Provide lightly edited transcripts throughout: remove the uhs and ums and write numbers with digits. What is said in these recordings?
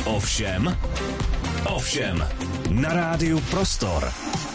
Ovšem, na rádiu Prostor.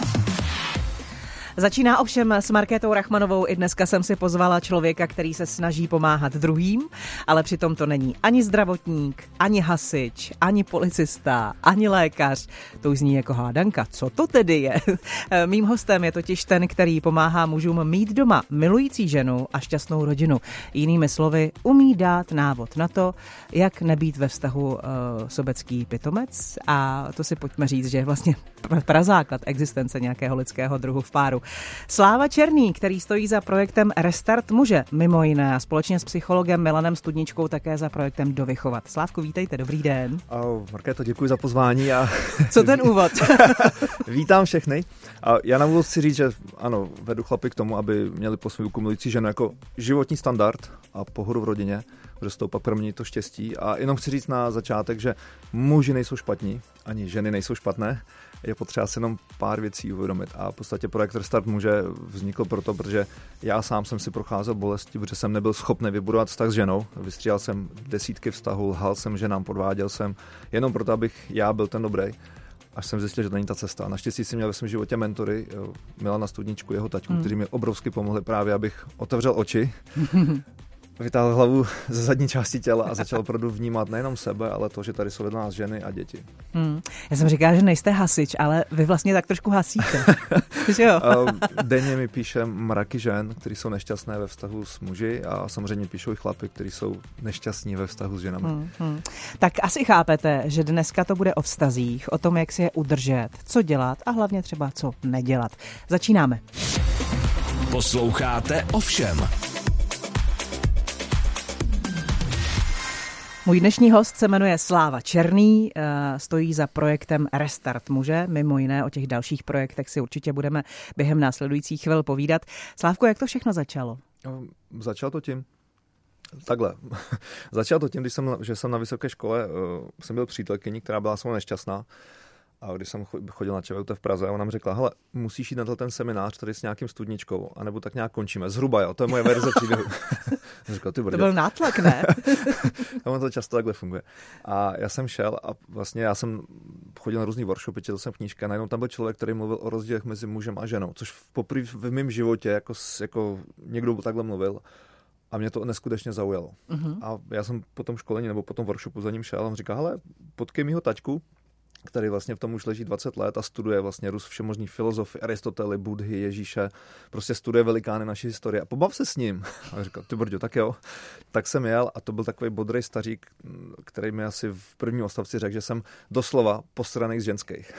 Začíná Ovšem s Markétou Rachmanovou. I dneska jsem si pozvala člověka, který se snaží pomáhat druhým, ale přitom to není ani zdravotník, ani hasič, ani policista, ani lékař. To už zní jako hádanka. Co to tedy je? Mým hostem je totiž ten, který pomáhá mužům mít doma milující ženu a šťastnou rodinu. Jinými slovy, umí dát návod na to, jak nebýt ve vztahu sobecký pitomec. A to si pojďme říct, že je vlastně prazáklad existence nějakého lidského druhu v páru. Sláva Černý, který stojí za projektem Restart muže, mimo jiné, a společně s psychologem Milanem Studničkou také za projektem Dovychovat. Slávku, vítejte, dobrý den. Markéto, děkuji za pozvání. Co ten úvod? Vítám všechny. Já na úvod chci říct, že ano, vedu chlapy k tomu, aby měli po svou milující ženu jako životní standard a pohodu v rodině, protože z toho pak promění to štěstí. A jenom chci říct na začátek, že muži nejsou špatní, ani ženy nejsou špatné. Je potřeba si jenom pár věcí uvědomit. A v podstatě projekt Restart muže vznikl proto, protože já sám jsem si procházel bolesti, protože jsem nebyl schopný vybudovat vztah s ženou. Vystřídal jsem desítky vztahů, lhal jsem ženám, podváděl jsem, jenom proto, abych já byl ten dobrý. Až jsem zjistil, že to není ta cesta. Naštěstí jsem měl ve svém životě mentory, Milana Studničku, jeho taťku, kteří mi obrovsky pomohli právě, abych otevřel oči, vytáhl hlavu ze zadní části těla a začal opravdu vnímat nejenom sebe, ale to, že tady jsou vedle nás ženy a děti. Já jsem říkal, že nejste hasič, ale vy vlastně tak trošku hasíte. Jo? Denně mi píše mraky žen, kteří jsou nešťastné ve vztahu s muži, a samozřejmě píšou i chlapy, kteří jsou nešťastní ve vztahu s ženami. Tak asi chápete, že dneska to bude o vztazích, o tom, jak si je udržet, co dělat a hlavně třeba co nedělat. Začínáme. Posloucháte Ovšem. Můj dnešní host se jmenuje Sláva Černý, stojí za projektem Restart muže. Mimo jiné o těch dalších projektech si určitě budeme během následujících chvil povídat. Slávko, jak to všechno začalo? Začalo to tím. Takhle. Začalo to tím, že jsem na vysoké škole, jsem byl přítelkyní, která byla sama nešťastná. A když jsem chodil na ČVUT v Praze, a ona mi řekla, hele, musíš jít na ten seminář tady s nějakým Studničkou, anebo tak nějak končíme. Zhruba, jo, to je moje verze příběhu. To byl nátlak, ne? A ono to často takhle funguje. A já jsem šel a vlastně já jsem chodil na různý workshopy, četl jsem knížky a najednou tam byl člověk, který mluvil o rozdílech mezi mužem a ženou, což poprvé v mém životě jako někdo takhle mluvil. A mě to neskutečně zaujalo. A já jsem po tom školení nebo po tom workshopu za ním šel a on říkal, hele, potkej mýho taťku, který vlastně v tom už leží 20 let a studuje vlastně všemožný filozofy, Aristotely, Buddhy, Ježíše, prostě studuje velikány naší historie a pobav se s ním. A říkal, ty brďo, tak jo. Tak jsem jel a to byl takový bodrej stařík, který mi asi v prvním odstavci řekl, že jsem doslova posranej z ženských.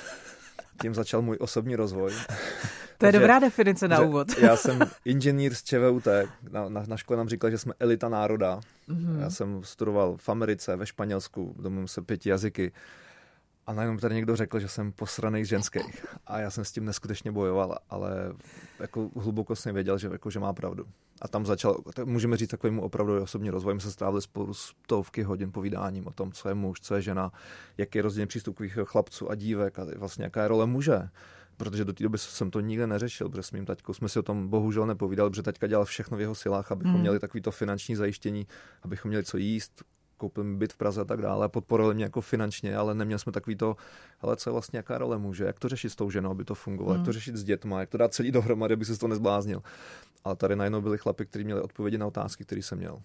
Tím začal můj osobní rozvoj. To je dobrá definice na úvod. Já jsem inženýr z ČVUT, na škole nám říkali, že jsme elita národa. Já jsem studoval v Americe, ve Španělsku, domluvím se 5 jazyky. A najednou tady někdo řekl, že jsem posranej z ženských. A já jsem s tím neskutečně bojoval, ale jako hluboko jsem věděl, že má pravdu. A tam začal, můžeme říct, takovému opravdu osobní rozvoj. My se strávili spolu stovky hodin povídáním o tom, co je muž, co je žena, jaký je rozdíl přístupů chlapců a dívek a vlastně jaká je role muže. Protože do té doby jsem to nikde neřešil, protože s mým taťkou jsme si o tom bohužel nepovídali, protože taťka dělal všechno v jeho silách, abychom měli takovýto finanční zajištění, abychom měli co jíst, koupil mi byt v Praze a tak dále, podporovali mě jako finančně, ale neměli jsme takový to, hele, co je vlastně jaká role muže, jak to řešit s tou ženou, aby to fungovalo, jak to řešit s dětma, jak to dát celý dohromady, aby se z toho nezbláznil. Ale tady najednou byli chlapi, kteří měli odpovědi na otázky, které jsem měl.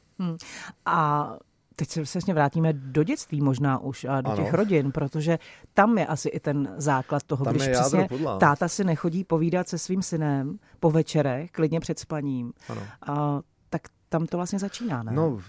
A teď se vlastně vrátíme do dětství možná už a do těch rodin, protože tam je asi i ten základ toho, tam když přesně táta si nechodí povídat se svým synem po večerech, klidně před spaním. Tak tam to vlastně začíná, ne? No,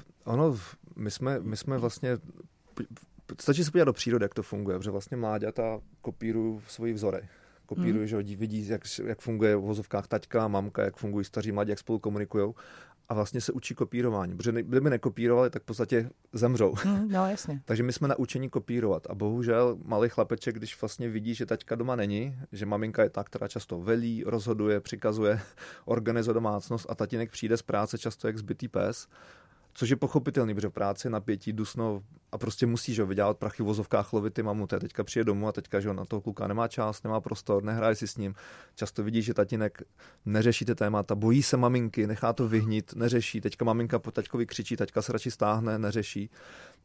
my jsme vlastně, stačí se podívat do přírody, jak to funguje, protože vlastně mláďata kopírují svoji vzory. Kopírují, že vidí, jak funguje v vozovkách taťka, mamka, jak fungují staří mladí, jak spolu komunikujou. A vlastně se učí kopírování, protože kdyby nekopírovali, tak v podstatě zemřou. No, jasně. Takže my jsme naučeni kopírovat. A bohužel malý chlapeček, když vlastně vidí, že taťka doma není, že maminka je ta, která často velí, rozhoduje, přikazuje, organizuje domácnost a tatínek přijde z práce často jak zbytý pes, což je pochopitelný, protože v práci napětí, dusno a prostě musí, že vydělat prachy v vozovkách, lovit ty mamuty. Teďka přijde domů a teďka, že na toho kluka nemá čas, nemá prostor, nehraje si s ním. Často vidí, že tatínek neřeší ty témata, bojí se maminky, nechá to vyhnít, neřeší. Teďka maminka po taťkovi křičí, taťka se radši stáhne, neřeší.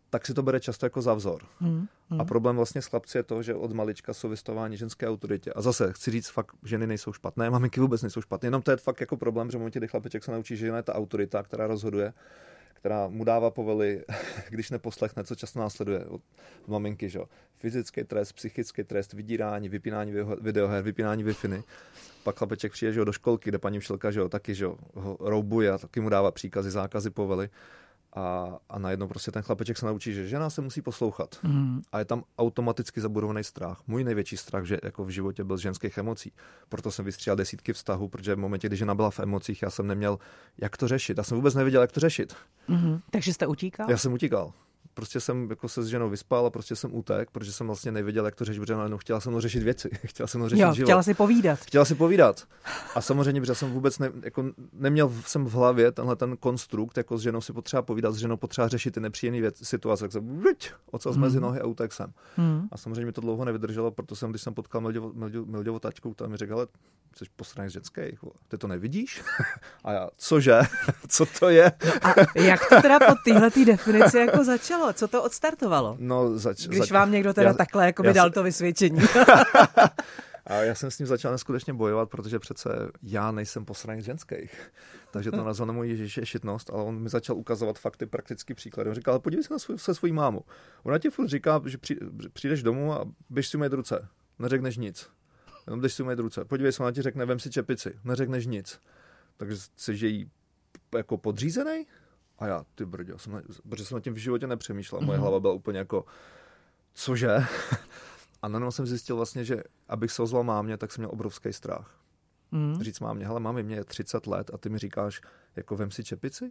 tak si to bere často jako za vzor. A problém vlastně s chlapci je to, že od malička jsou vystaváni ženské autoritě. A zase chci říct, fakt ženy nejsou špatné, maminky vůbec nejsou špatné, jenom to je fakt jako problém, že v momentě, kdy chlapeček se naučí, že žena je ta autorita, která rozhoduje, která mu dává povely, když neposlechne, co často následuje od maminky, že? Fyzický trest, psychický trest, vydírání, vypínání videoher, vypínání Wi-Fi. Pak chlapeček přijde, že do školky, kde paní učitelka, že taky, že ho roubuje a taky mu dává příkazy, zákazy, povely. A najednou prostě ten chlapeček se naučí, že žena se musí poslouchat. A je tam automaticky zabudovaný strach. Můj největší strach, že jako v životě byl z ženských emocí. Proto jsem vystřídal desítky vztahů, protože v momentě, kdy žena byla v emocích, já jsem neměl, jak to řešit. Já jsem vůbec nevěděl, jak to řešit. Takže jste utíkal? Já jsem utíkal. Prostě jsem jako se s ženou vyspal a prostě jsem utek, protože jsem vlastně nevěděl, jak to řešit, protože chtěla jsem řešit věci, chtěla jsem řešit život. Chtěla si povídat. A samozřejmě, protože jsem vůbec neměl jsem v hlavě tenhle ten konstrukt, jako s ženou si potřeba povídat, s ženou potřeba řešit ty nepříjemné situace, tak jsem ocas mezi nohy a utek jsem. A samozřejmě mi to dlouho nevydrželo, proto jsem, když jsem potkal Milďovu tačku, tam mi řekl, ale jsi posraný z ženských, ty to nevidíš? A já, cože? Co to je? No a jak to teda po téhletý definici jako začalo? Co to odstartovalo? No, když vám někdo teda takhle jako by dal to vysvědčení. A já jsem s ním začal neskutečně bojovat, protože přece já nejsem posraný z ženských. Takže to nazval moji ješitnost, ale on mi začal ukazovat fakty, praktický příklady. On říkal, ale podívej se na svoji mámu. Ona ti furt říká, že přijdeš domů a běž si umýt ruce. Neřekneš nic. Jenom běž si umýt ruce. Podívej se, ona ti řekne, vem si čepici. Neřekneš nic. Takže jsi její jako podřízenej? A já, ty brďo, protože jsem nad tím v životě nepřemýšlel. Moje hlava byla úplně jako, cože? A najednou jsem zjistil vlastně, že abych se ozval mámě, tak jsem měl obrovský strach. Říct mámě, hele mami, mě je 30 let a ty mi říkáš, jako vem si čepici?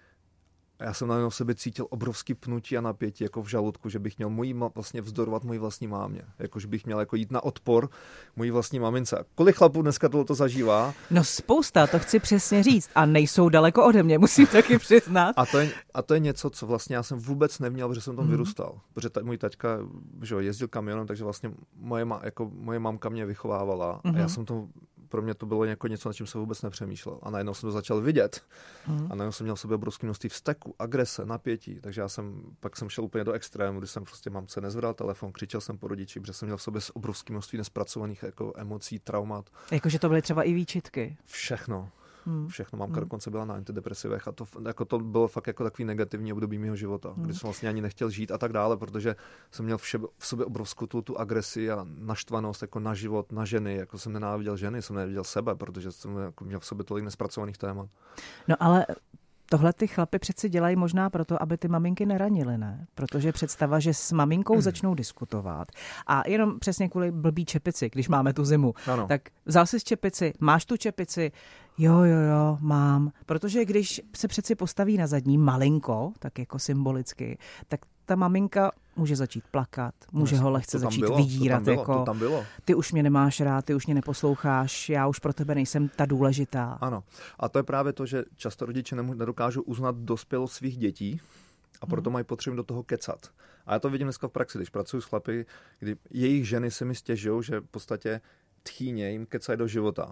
A já jsem najednou v sobě cítil obrovský pnutí a napětí jako v žaludku, že bych měl vlastně vzdorovat mojí vlastní mámě. Jako, že bych měl jako jít na odpor mojí vlastní mamince. Kolik chlapů dneska tohle zažívá? No spousta, to chci přesně říct. A nejsou daleko ode mě, musím taky přiznat. A to je něco, co vlastně já jsem vůbec neměl, protože jsem tam vyrůstal. Protože můj taťka jezdil kamionem, takže vlastně moje mamka mě vychovávala. A já jsem to, pro mě to bylo jako něco, na čím jsem vůbec nepřemýšlel. A najednou jsem to začal vidět. A najednou jsem měl v sobě obrovské množství vzteku, agrese, napětí. Takže pak jsem šel úplně do extrému, kdy jsem prostě mamce nezvedal telefon, křičel jsem po rodiči, protože jsem měl v sobě obrovské množství nespracovaných jako emocí, traumat. Jakože to byly třeba i výčitky. Všechno. Mamka dokonce byla na antidepresivech a to bylo fakt jako takový negativní období mého života, kdy jsem vlastně ani nechtěl žít a tak dále, protože jsem měl v sobě obrovskou tu agresi a naštvanost jako na život, na ženy, jako jsem nenáviděl ženy, jsem nenáviděl sebe, protože jsem jako měl v sobě tolik nespracovaných témat. No ale tohle ty chlapy přeci dělají možná proto, aby ty maminky neranily, ne? Protože představa, že s maminkou začnou diskutovat a jenom přesně kvůli blbý čepici, když máme tu zimu, tak vzal jsi čepici, máš tu čepici, jo, mám. Protože když se přeci postaví na zadní malinko, tak jako symbolicky, tak ta maminka může začít plakat, může ho lehce začít vydírat. To tam bylo. Ty už mě nemáš rád, ty už mě neposloucháš, já už pro tebe nejsem ta důležitá. Ano. A to je právě to, že často rodiče nedokážou uznat dospělost svých dětí a proto mají potřebu do toho kecat. A já to vidím dneska v praxi, když pracuji s chlapy, kdy jejich ženy se mi stěžují, že v podstatě tchýně jim kecají do života.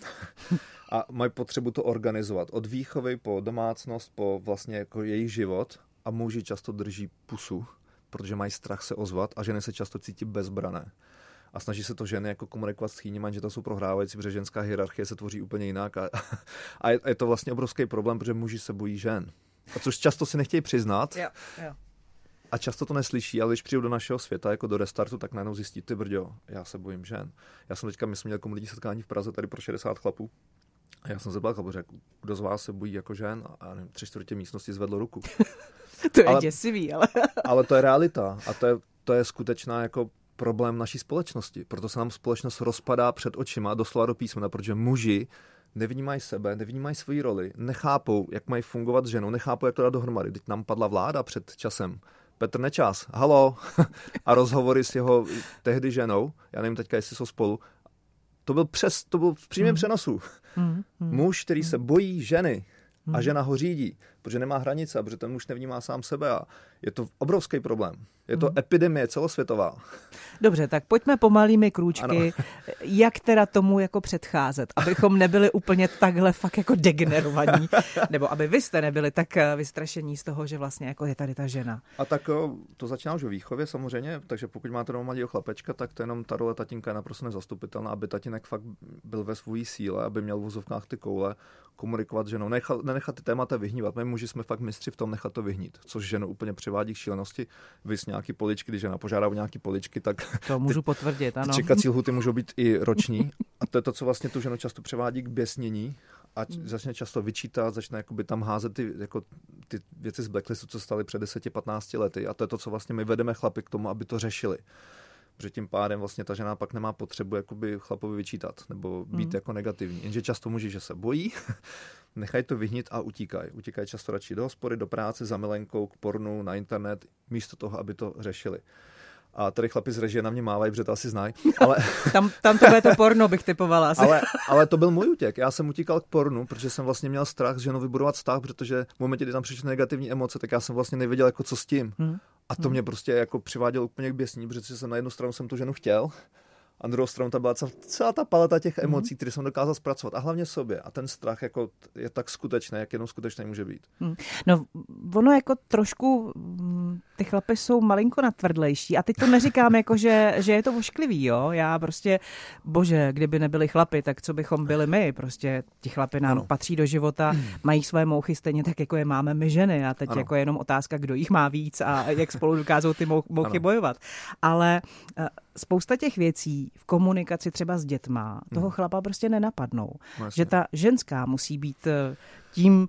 A mají potřebu to organizovat. Od výchovy po domácnost, po vlastně jako jejich život a muži často drží pusu, protože mají strach se ozvat a ženy se často cítí bezbrané. A snaží se to ženy jako komunikovat s tchýněmi, že to jsou prohrávající, protože ženská hierarchie se tvoří úplně jinak. A je to vlastně obrovský problém, protože muži se bojí žen. A což často si nechtějí přiznat. Jo. A často to neslyší, ale když přijdu do našeho světa, jako do Restartu, tak najednou zjistí, ty brďo, já se bojím žen. Já jsem teďka, my jsme měli lidí setkání v Praze tady pro 60 chlapů. A já jsem se bál chlapu, řekl, kdo z vás se bojí jako žen? A nevím, 3/4 místnosti zvedlo ruku. To je děsivý, ale... Ale to je realita a to je skutečná jako problém naší společnosti. Proto se nám společnost rozpadá před očima, doslova do písmena, protože muži nevnímají sebe, nevnímají svoji roli, nechápou, jak mají fungovat s ženou, nechápou, jak to dát dohromady. Teď nám padla vláda před časem. Petr Nečas, halo, a rozhovory s jeho tehdy ženou, já nevím teďka, jestli jsou spolu, to byl v přímém přenosu. Muž, který se bojí ženy a žena ho řídí, protože nemá hranice, protože ten muž nevnímá sám sebe a je to obrovský problém. Je to epidemie celosvětová. Dobře, tak pojďme pomalými krůčky, jak teda tomu jako předcházet, abychom nebyli úplně takhle fakt jako degenerovaní, nebo aby vy jste nebyli tak vystrašení z toho, že vlastně jako je tady ta žena. A tak to začíná už ve výchově samozřejmě, takže pokud máte doma malého chlapečka, tak to jenom ta role tatínka je naprosto nezastupitelná, aby tatínek fakt byl ve své síle, aby měl v vozovkách ty koule, komunikovat s ženou, nenechat ty témata vyhnívat. My muži jsme fakt mistři v tom nechat to vyhnít, což ženu úplně přivádí k šílenosti. Vys nějaký poličky, když žena požádá o nějaký poličky, tak to můžu potvrdit, ano. Čekací lhuty můžou být i roční a to je to, co vlastně tu ženu často přivádí k běsnění a začne často vyčítat, začne jakoby tam házet ty věci z blacklistu, co staly před 10-15 lety a to je to, co vlastně my vedeme chlapy k tomu, aby to řešili. Protože tím pádem vlastně ta žena pak nemá potřebu jakoby chlapovi vyčítat nebo být jako negativní. Jenže často muži, že se bojí, nechají to vyhnít a utíkají. Utíkají často radši do hospody, do práce, za milenkou, k pornu, na internet, místo toho, aby to řešili. A tady chlapi z režie na mě mávají, protože to asi znají. Ale tam to bude to porno, bych typovala. Ale to byl můj útěk. Já jsem utíkal k pornu, protože jsem vlastně měl strach s ženou vybudovat vztah, protože v momentě, kdy tam přišly negativní emoce, tak já jsem vlastně nevěděl, jako co s tím. A to mě prostě jako přivádělo úplně k běsní, protože jsem na jednu stranu jsem tu ženu chtěl, a na druhou stranu tam byla celá ta paleta těch emocí, které jsem dokázal zpracovat. A hlavně sobě. A ten strach jako je tak skutečný, jak jenom skutečný může být. No, ono jako trošku, ty chlapy jsou malinko natvrdlejší. A teď to neříkám jako, že je to ošklivý, jo. Já prostě, bože, kdyby nebyli chlapy, tak co bychom byli my? Prostě ti chlapy nám patří do života, mají své mouchy stejně tak, jako je máme my ženy. A teď jako je jenom otázka, kdo jich má víc a jak spolu dokážou ty mouchy bojovat. Ale spousta těch věcí v komunikaci třeba s dětma toho chlapa prostě nenapadnou. Že ta ženská musí být tím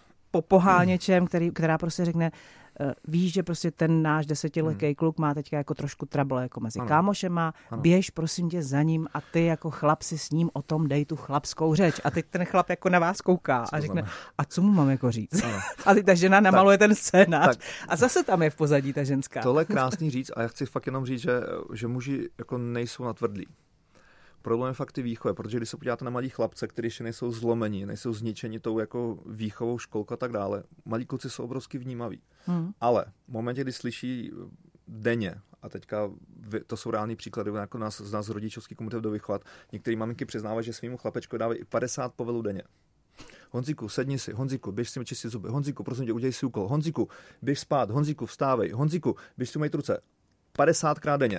poháněčem, která prostě řekne, víš, že prostě ten náš 10letý kluk má teďka jako trošku trouble jako mezi kámošema, běž prosím tě za ním a ty jako chlap si s ním o tom dej tu chlapskou řeč. A teď ten chlap jako na vás kouká a řekne, a co mu mám jako říct? A teď ta žena namaluje ten scénář a zase tam je v pozadí ta ženská. Tohle je krásný říct a já chci fakt jenom říct, že muži jako nejsou natvrdlí. Problém je fakt ty výchovy, protože když se podíváte na malí chlapce, kteří ještě nejsou zlomení, nejsou zničeni tou jako výchovou, školkou a tak dále, malí kluci jsou obrovsky vnímaví. Ale v momentě, kdy slyší denně, a teďka to jsou reální příklady, jako z nás rodičovský komunity do vychovat, některé maminky přiznávají, že svýmu chlapečku dávají i 50 povelů denně. Honzíku, sedni si, Honzíku, běž si čistit zuby, Honzíku, prosím tě, udělej si úkol, Honzíku, běž spát, Honzíku, vstávej, Honzíku, běž si umýt ruce. 50krát denně.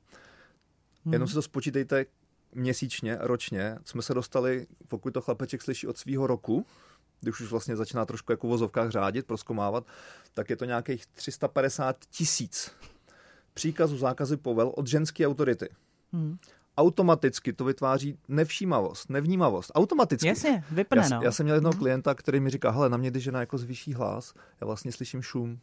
Jenom si to spočítejte měsíčně, ročně, jsme se dostali, pokud to chlapeček slyší od svého roku, když už vlastně začíná trošku jako v vozovkách řádit, prozkomávat, tak je to nějakých 350 000 příkazů, zákazy, povel od ženské autority. Automaticky to vytváří nevšímavost, nevnímavost. Automaticky. Jasně, vypne, no. Já jsem měl jednoho klienta, který mi říká, hele, na mě, když žena jako zvýší hlas, já vlastně slyším šum.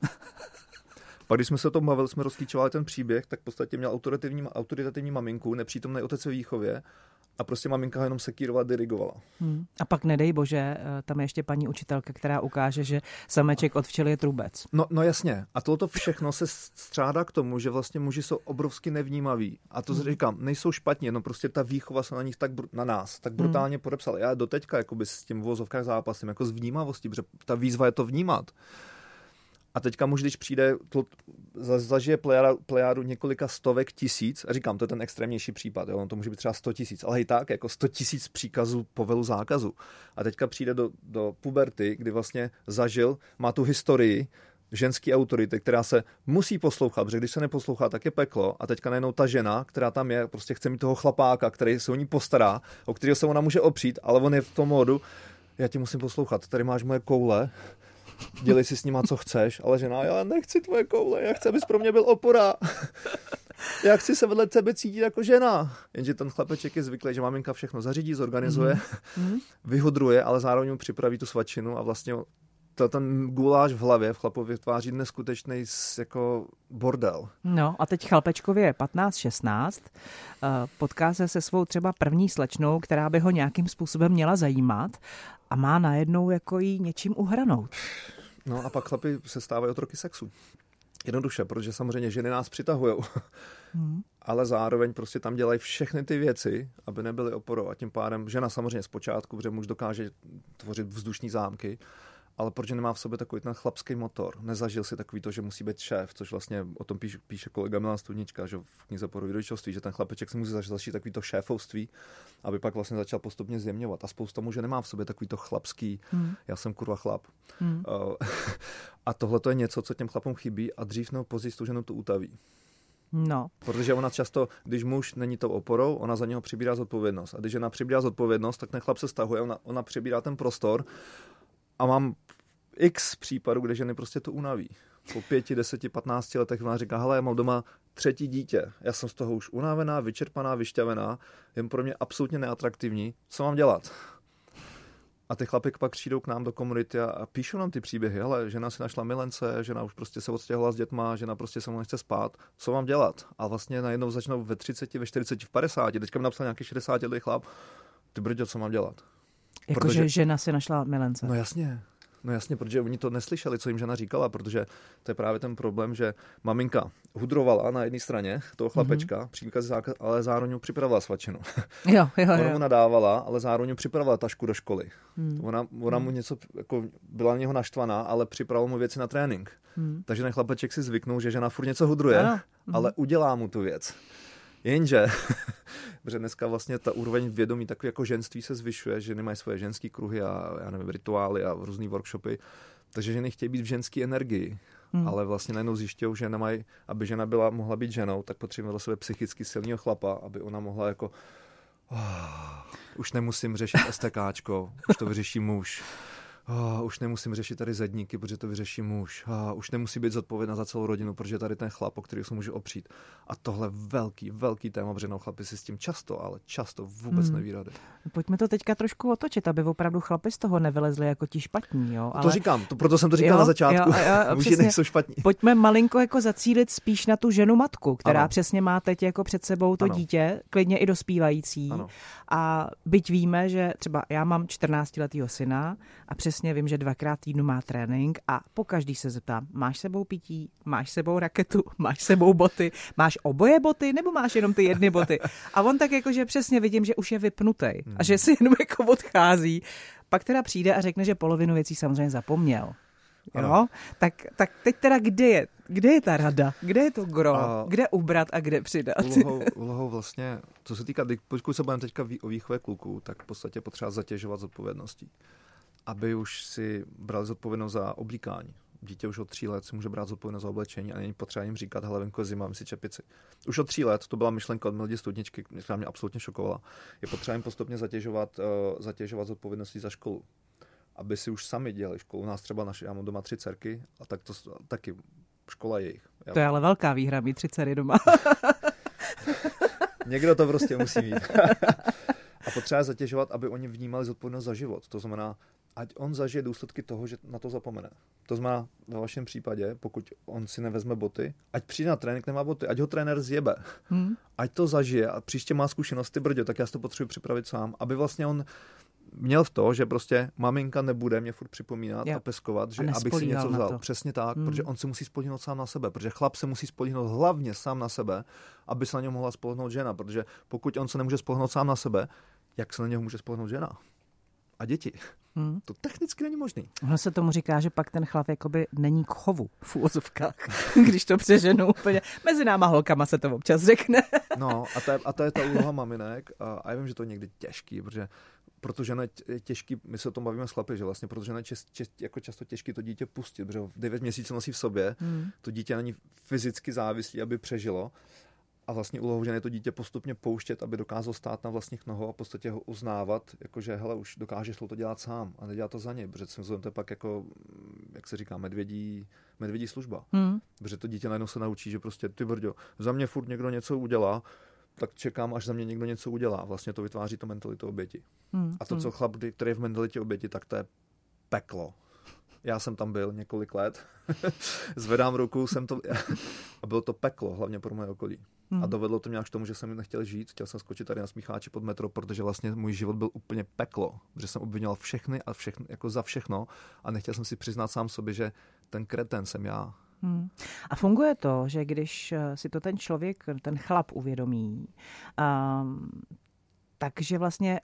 Pak když jsme se o tom bavili, jsme rozklíčovali ten příběh, tak v podstatě měl autoritativní maminku, nepřítomný otec ve výchově a prostě maminka ho jenom sekírovala, dirigovala. A pak nedej bože, tam je ještě paní učitelka, která ukáže, že sameček od včely je trubec. No jasně. A tohle všechno se střádá k tomu, že vlastně muži jsou obrovsky nevnímaví. A to říkám, nejsou špatně, no prostě ta výchova se na nich na nás tak brutálně podepsala. Já doteďka jakoby s tím v vozovkách zápasím, jako s vnímavostí, protože ta výzva je to vnímat. A teďka muž, když přijde, zažije plejádu několika stovek tisíc, a říkám, to je ten extrémnější případ, jo? To může být třeba 100 000, ale i tak, jako 100 000 příkazů, povelu, zákazu. A teďka přijde do puberty, kdy vlastně zažil, má tu historii ženský autority, která se musí poslouchat, protože když se neposlouchá, tak je peklo. A teďka najednou ta žena, která tam je, prostě chce mít toho chlapáka, který se o ní postará, o kterého se ona může opřít, ale on je v tom módu, já ti musím poslouchat, tady máš moje koule, dělej si s nima, co chceš, ale žena, já nechci tvoje koule, já chci, abys pro mě byl opora. Já chci se vedle tebe cítit jako žena. Jenže ten chlapeček je zvyklý, že maminka všechno zařídí, zorganizuje, vyhodruje, ale zároveň mu připraví tu svačinu a vlastně ten guláš v hlavě v chlapovi vytváří neskutečný jako bordel. No a teď chlapečkovi je 15-16, potká se svou třeba první slečnou, která by ho nějakým způsobem měla zajímat a má najednou jako jí něčím uhranout. No a pak chlapi se stávají otroky sexu. Jednoduše, protože samozřejmě ženy nás přitahujou. Ale zároveň prostě tam dělají všechny ty věci, aby nebyly oporou. A tím pádem žena samozřejmě zpočátku, protože muž dokáže tvořit vzdušní zámky, ale protože nemá v sobě takový ten chlapský motor. Nezažil si takový to, že musí být šéf, což vlastně o tom píše kolega Milan Studnička, že v knize Porody rodičovství, že ten chlapeček si musí zažít takový to šéfovství, aby pak vlastně začal postupně zjemňovat. A spousta mužů nemá v sobě takový to chlapský, já jsem kurva chlap. A tohle to je něco, co těm chlapům chybí a dřív nebo později tu ženu to utaví. No. Protože ona často, když muž není tou oporou, ona za něho přibírá zodpovědnost. A když žena přibírá zodpovědnost, tak ten chlap se stahuje, ona přibírá ten prostor a mám x případů, kde ženy prostě to unaví. Po 5, 10, 15 letech ona říká, hele, já mám doma 3. dítě, já jsem z toho už unavená, vyčerpaná, vyšťavená, je pro mě absolutně neatraktivní, co mám dělat? A ty chlapy pak přijdou k nám do komunity a píšou nám ty příběhy. Hele, žena si našla milence, žena už prostě se odstěhovala s dětma, žena prostě se mnou nechce spát. Co mám dělat? A vlastně najednou začnou ve 30, ve 40, v 50. Teďka mi napsal nějaký 60letý chlap. Ty brďo, co mám dělat? Jakože žena si našla milence. No jasně, protože oni to neslyšeli, co jim žena říkala, protože to je právě ten problém, že maminka hudrovala na jedné straně toho chlapečka, příkaz, ale zároveň mu připravila svačinu. Jo. Ona mu nadávala, ale zároveň mu připravila tašku do školy. Ona mu něco, jako byla na něho naštvaná, ale připravila mu věci na trénink. Takže ten chlapeček si zvyknul, že žena furt něco hudruje, ale udělá mu tu věc. Jenže, protože dneska vlastně ta úroveň vědomí takový jako ženství se zvyšuje, ženy mají svoje ženský kruhy a já nevím, rituály a různý workshopy, takže ženy chtějí být v ženské energii, ale vlastně najednou zjišťují, že nemají, aby žena mohla být ženou, tak potřebuje do sebe psychicky silného chlapa, aby ona mohla jako už nemusím řešit STKčko, už to vyřeší muž. Už nemusím řešit tady zedníky, protože to vyřeší muž. Už nemusí být zodpovědná za celou rodinu, protože tady ten chlap, o který se může opřít. A tohle velký téma, protože chlapi si s tím často vůbec neví rady. Pojďme to teďka trošku otočit, aby opravdu chlapi z toho nevylezli jako ti špatní. Jo? To říkám, proto jsem to říkal na začátku. Muži nejsou špatní. Pojďme malinko jako zacílit spíš na tu ženu matku, která přesně má teď jako před sebou to dítě, klidně i dospívající. Ano. A byť víme, že třeba já mám 14letýho syna a přesně vím, že 2krát týdnu má trénink a pokaždý se zeptám, máš sebou pití, máš sebou raketu, máš sebou boty, máš oboje boty nebo máš jenom ty jedny boty? A on tak jakože přesně vidím, že už je vypnutej a že si jenom jako odchází. Pak teda přijde a řekne, že polovinu věcí samozřejmě zapomněl. Jo? Tak teď teda kde je ta rada? Kde je to gro? Kde ubrat a kde přidat? Úlohou vlastně, co se týká, pokud se budeme teďka o výchově kluků, tak v podstatě potřeba zatěžovat zodpovědností. Aby už si brali zodpovědnost za oblíkání. Dítě už od 3 let si může brát zodpovědnost za oblečení a není potřeba jim říkat, hele, venku je zima, vem si čepici. Už od 3 let, to byla myšlenka od Mildy Studničky, která mě absolutně šokovala. Je potřeba jim postupně zatěžovat zodpovědností za školu. Aby si už sami dělali školu. U nás třeba já mám doma 3 dcerky a tak to taky škola jejich. To je ale velká výhra, mít 3 dcery doma. Někdo to prostě musí mít. A potřeba zatěžovat, aby oni vnímali zodpovědnost za život. To znamená, ať on zažije důsledky toho, že na to zapomene. To znamená, ve vašem případě, pokud on si nevezme boty, ať přijde na trénink, nemá boty, ať ho trenér zjebe. Ať to zažije a příště má zkušenosti, brďo, tak já si to potřebuji připravit sám, aby vlastně on měl v to, že prostě maminka nebude mě furt připomínat a peskovat, že abych si něco vzal. Přesně tak, protože on se musí spolehnout sám na sebe, protože chlap se musí spolehnout hlavně sám na sebe, aby se na něho mohla spolehnout žena, protože pokud on se nemůže spolehnout sám na sebe, jak se na něho může spolehnout žena? A děti. To technicky není možný. Ono se tomu říká, že pak ten chlap jakoby není k chovu v úvozovkách, když to přeženu úplně. Mezi náma holkama se to občas řekne. No a to je ta úloha maminek a já vím, že to je někdy těžký, protože je těžký, my se o tom bavíme s chlapy, že vlastně, protože je jako často těžký to dítě pustit, protože 9 měsíců nosí v sobě, to dítě není fyzicky závislý, aby přežilo. A vlastně úlohou ženy je to dítě postupně pouštět, aby dokázal stát na vlastních nohou a v podstatě ho uznávat, jakože hele, už dokážeš to dělat sám a nedělat to za něj, protože to je pak jako, jak se říká, medvědí služba. Protože to dítě najednou se naučí, že prostě ty brďo, za mě furt někdo něco udělá, tak čekám, až za mě někdo něco udělá. Vlastně to vytváří to mentalitu oběti. A to, co chlap, který je v mentalitě oběti, tak to je peklo. Já jsem tam byl několik let, zvedám ruku, a bylo to peklo, hlavně pro moje okolí. A dovedlo to mě až k tomu, že jsem nechtěl žít, chtěl jsem skočit tady na Smícháči pod metro, protože vlastně můj život byl úplně peklo, že jsem obvinoval všechny a všechny, jako za všechno a nechtěl jsem si přiznat sám sobě, že ten kreten jsem já. A funguje to, že když si to ten člověk, ten chlap uvědomí, takže vlastně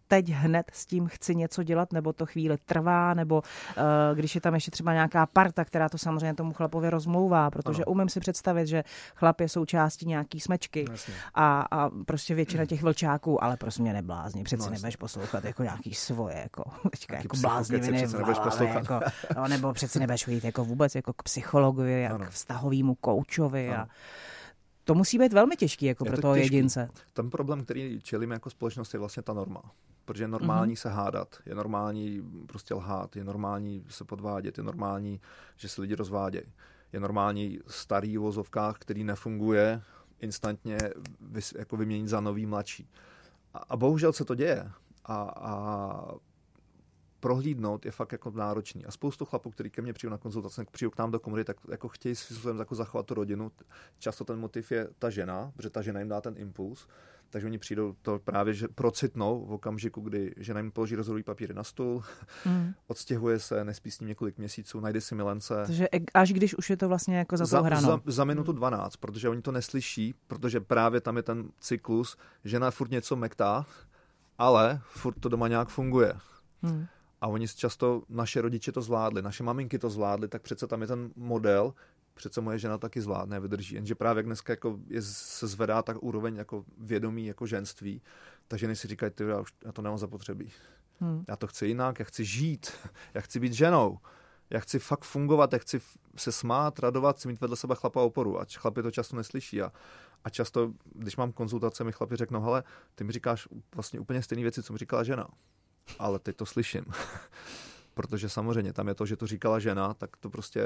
teď hned s tím chci něco dělat, nebo to chvíli trvá, nebo když je tam ještě třeba nějaká parta, která to samozřejmě tomu chlapovi rozmlouvá, protože umím si představit, že chlap je součástí nějaký smečky a prostě většina těch vlčáků, ale prostě mě neblázni, přeci nebudeš poslouchat jako nějaký svoje, jako blázniviny, jako, nebo přeci nebudeš chodit jako vůbec jako k psychologovi, jak k vztahovému koučovi a to musí být velmi těžký jako pro toho jedince. Ten problém, který čelíme jako společnost, je vlastně ta norma. Protože je normální se hádat, je normální prostě lhát, je normální se podvádět, je normální, že se lidi rozvádějí. Je normální starý v vozovkách, který nefunguje, instantně jako vyměnit za nový mladší. A bohužel se to děje. A prohlídnout je fakt jako náročný. A spoustu chlapů, kteří ke mně přijdou na konzultaci, přijdu k nám do komunity, tak jako chtějí svým jako zachovat tu rodinu. Často ten motiv je ta žena, protože ta žena jim dá ten impuls. Takže oni přijdou to právě že procitnou v okamžiku, kdy žena jim položí rozhodový papíry na stůl, odstěhuje se, nespí s ním několik měsíců, najde si milence. Takže až když už je to vlastně jako za tou hranou. Za minutu 12, protože oni to neslyší, protože právě tam je ten cyklus, žena furt něco mektá, ale furt to doma nějak funguje. A oni často, naše rodiče to zvládli, naše maminky to zvládly, tak přece tam je ten model, přece moje žena taky zvládne, vydrží. Jenže právě jak dneska jako se zvedá tak úroveň jako vědomí, jako ženství, tak ženy si říkají, já to nemám zapotřebí. Já to chci jinak, já chci žít, já chci být ženou, já chci fakt fungovat, já chci se smát, radovat, chci mít vedle sebe chlapa oporu. A chlapi to často neslyší. A často, když mám konzultace, mi chlapi řeknou, hele, ty mi říkáš vlastně úplně stejné věci, co mi říkala žena. Ale teď to slyším. Protože samozřejmě tam je to, že to říkala žena, tak to prostě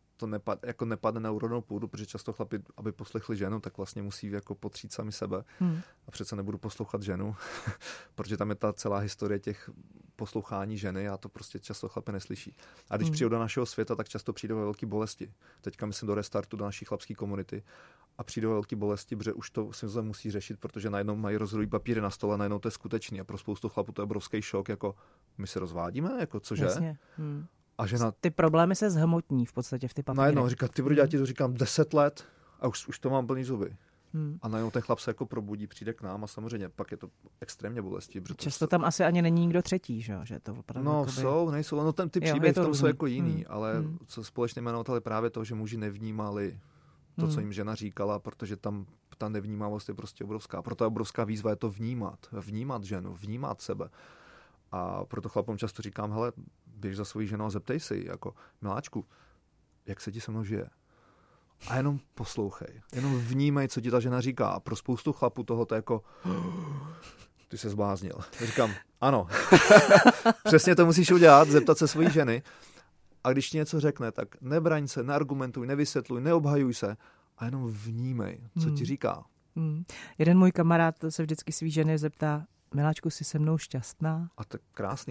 to nepadne na úrodnou půdu, protože často chlapi, aby poslechli ženu, tak vlastně musí jako potřít sami sebe. A přece nebudu poslouchat ženu, protože tam je ta celá historie těch poslouchání ženy a to prostě často chlapi neslyší. A když přijdou do našeho světa, tak často přijdou ve velké bolesti. Teďka myslím do restartu, do naší chlapské komunity a přijdou ve velké bolesti, protože už to si musí řešit, protože najednou mají rozhodový papíry na stole, najednou to je skutečný a pro spoustu chlapů to je obrovský šok, jako my se rozvádíme, jako cože? Jasně. A žena... Ty problémy se zhmotní v podstatě v ty papíry. Najednou říká, já ti to říkám 10 let a už to mám plný zuby. A najednou ten chlap se jako probudí, přijde k nám a samozřejmě pak je to extrémně bolestivé. Často tam asi ani není nikdo třetí, že to opravdu... No nejsou, no ty příběhy v tom jsou jako jiný, ale co společně jmenovatel je právě to, že muži nevnímali to, co jim žena říkala, protože tam ta nevnímavost je prostě obrovská. Proto je obrovská výzva je to vnímat ženu, vnímat sebe. A proto chlapům často říkám, hele, běž za svojí ženou a zeptej si, jako miláčku, jak se ti se mnou žije? A jenom poslouchej, jenom vnímej, co ti ta žena říká. A pro spoustu chlapů tohoto jako, ty se zbláznil. Říkám, ano, přesně to musíš udělat, zeptat se svojí ženy. A když ti něco řekne, tak nebraň se, neargumentuj, nevysvětluj, neobhajuj se a jenom vnímej, co ti říká. Jeden můj kamarád se vždycky svý ženy zeptá, miláčku, jsi se mnou šťastná? A to je krásný.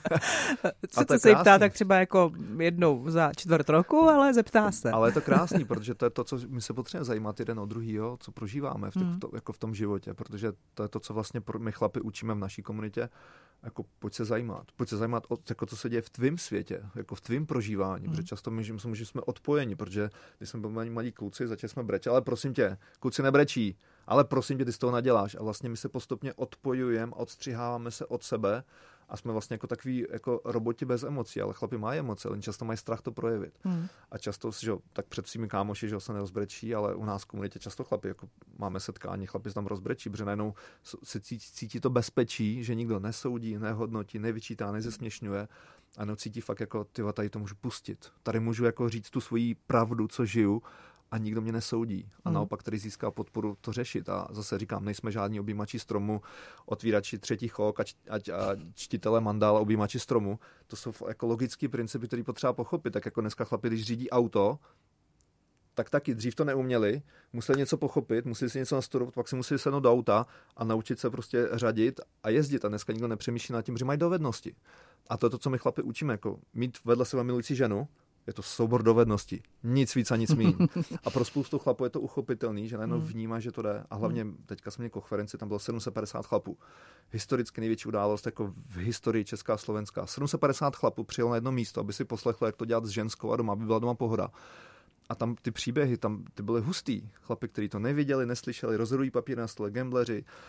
Co se jí ptá, tak třeba jako jednou za 4 roku, ale zeptá se. Ale je to krásný, protože to je to, co my se potřebujeme zajímat jeden od druhýho, co prožíváme jako v tom životě, protože to je to, co vlastně my chlapi učíme v naší komunitě, jako pojď se zajímat jako co se děje v tvém světě, jako v tvém prožívání, protože často my jsme odpojeni, protože když jsme byli malí kluci, začali jsme brečet, ale prosím tě, kluci nebrečí, ale prosím tě, ty z toho naděláš a vlastně my se postupně odpojujeme, odstřiháváme se od sebe a jsme vlastně jako takový jako roboti bez emocí, ale chlapi mají emoce, ale často mají strach to projevit. A často, že tak před svými kámoši, že se nerozbrečí, ale u nás v komunitě často chlapi, jako máme setkání, chlapi se tam rozbrečí, protože najednou si cítí to bezpečí, že nikdo nesoudí, nehodnotí, nevyčítá, nezesměšňuje a cítí fakt jako, tyva, tady to můžu pustit. Tady můžu jako říct tu svoji pravdu, co žiju, a nikdo mě nesoudí. A naopak tady získá podporu to řešit. A zase říkám, nejsme žádní objímači stromu, otvírači třetích ok a čtitele mandál, objímači stromu. To jsou ekologické principy, které potřeba pochopit. Tak jako dneska chlapi, když řídí auto, tak taky dřív to neuměli, museli něco pochopit, museli si něco nastudovat, pak si museli sednout do auta a naučit se prostě řadit a jezdit. A dneska nikdo nepřemýšlí nad tím, že mají dovednosti. A to je to, co my chlapi učíme, jako mít vedle sebe milující ženu, je to soubor dovedností. Nic víc a nic míň. A pro spoustu chlapů je to uchopitelný, že najednou vnímá, že to jde. A hlavně teďka jsme měli konferenci, tam bylo 750 chlapů. Historicky největší událost jako v historii Česká a Slovenská. 750 chlapů přijelo na jedno místo, aby si poslechlo, jak to dělat s ženskou a doma, aby byla doma pohoda. A tam ty příběhy, ty byly hustý. Chlapi, kteří to neviděli, neslyšeli, rozhodují papír na stole, gambleři,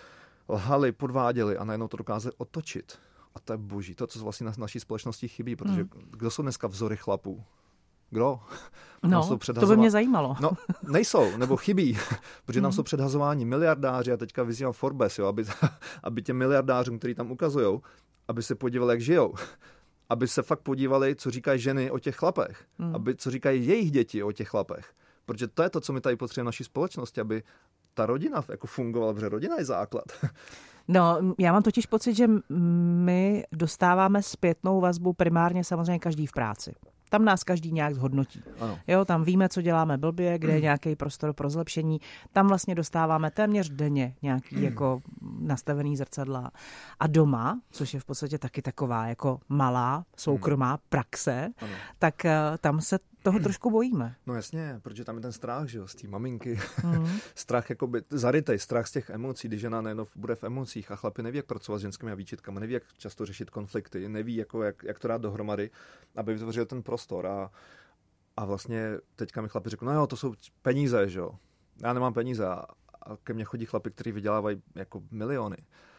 lhali, podváděli a najednou to dokázali otočit. A to je boží, to, co vlastně na naší společnosti chybí, protože kdo jsou dneska vzory chlapů? Kdo? No, to by mě zajímalo. No, nejsou, nebo chybí, protože nám jsou předhazováni miliardáři a teďka vyzývám Forbes, jo, aby těm miliardářům, který tam ukazujou, aby se podívali, jak žijou. Aby se fakt podívali, co říkají ženy o těch chlapech. Co říkají jejich děti o těch chlapech. Protože to je to, co my tady potřebujeme v naší společnosti, aby ta rodina jako fungovala, protože rodina je základ. No, já mám totiž pocit, že my dostáváme zpětnou vazbu primárně samozřejmě každý v práci. Tam nás každý nějak zhodnotí. Ano. Jo, tam víme, co děláme blbě, kde je nějaký prostor pro zlepšení. Tam vlastně dostáváme téměř denně nějaký jako nastavený zrcadla. A doma, což je v podstatě taky taková jako malá, soukromá praxe, tak tam se toho trošku bojíme. No jasně, protože tam je ten strach, že jo, z té maminky. Strach jakoby zarytej, strach z těch emocí, když žena nejen bude v emocích a chlapi neví, jak pracovat s ženskými výčitkami, neví, jak často řešit konflikty, neví, jako jak to dát dohromady, aby vytvořil ten prostor. A vlastně teďka mi chlapi řekl, no jo, to jsou peníze, že jo. Já nemám peníze a ke mně chodí chlapi, kteří vydělávají jako miliony.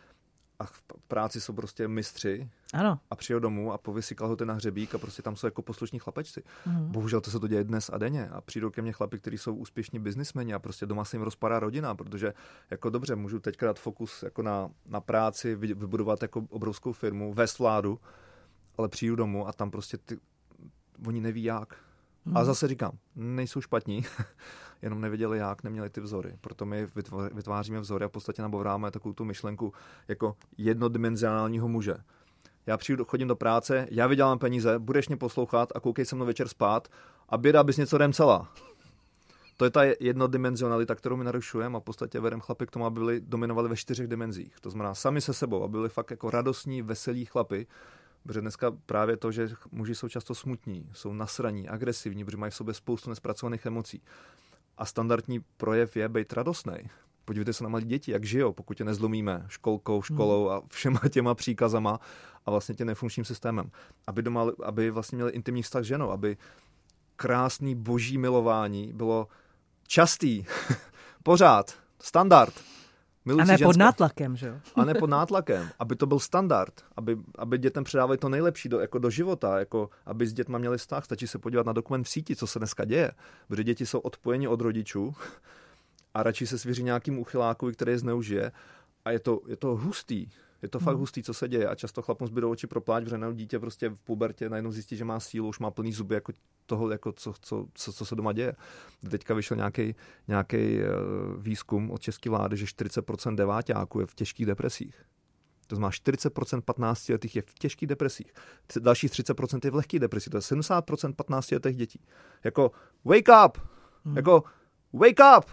A v práci jsou prostě mistři. Ano. A přijel domů a pověsí kalhoty na hřebík a prostě tam jsou jako poslušní chlapečci. Bohužel to se to děje dnes a denně a přijdou ke mně chlapi, kteří jsou úspěšní biznismeni a prostě doma se jim rozpadá rodina, protože jako dobře, můžu teďka dát fokus jako na práci, vybudovat jako obrovskou firmu, vést vládu, ale přijdu domů a tam prostě oni neví jak. A zase říkám, nejsou špatní, jenom nevěděli jak, neměli ty vzory. Proto my vytváříme vzory a v podstatě nabouráme takovou tu myšlenku jako jednodimenzionálního muže. Já chodím do práce, já vydělám peníze, budeš mě poslouchat a koukej se mnou večer spát a běda, abys něco remcela. To je ta jednodimenzionalita, kterou my narušujeme a v podstatě vedeme chlapy k tomu, aby dominovali ve 4 dimenzích. To znamená sami se sebou, aby byli fakt jako radostní, veselí chlapy. Protože dneska právě to, že muži jsou často smutní, jsou nasraní, agresivní, protože mají v sobě spoustu nespracovaných emocí. A standardní projev je být radostnej. Podívejte se na malé děti, jak žijou, pokud je nezlomíme školou a všema těma příkazama a vlastně tím nefunkčním systémem. Aby vlastně měli intimní vztah s ženou, aby krásný boží milování bylo častý, pořád, standard. A ne pod nátlakem, že jo? A ne pod nátlakem, aby to byl standard, aby dětem předávali to nejlepší do života, jako aby s dětma měli vztah. Stačí se podívat na dokument v síti, co se dneska děje, protože děti jsou odpojeni od rodičů a radši se svěří nějakým uchylákovi, který je zneužije a je to hustý. Je to fakt hustý, co se děje a často chlapům zbydou oči propláč, protože dítě prostě v pubertě najednou zjistí, že má sílu, už má plný zuby jako toho, jako co se doma děje. Teďka vyšel nějaký výzkum od české vlády, že 40% deváťáků je v těžkých depresích. To znamená 40% 15letých je v těžkých depresích. Dalších 30% je v lehkých depresích. To je 70% 15letých dětí. Jako wake up! Jako wake up!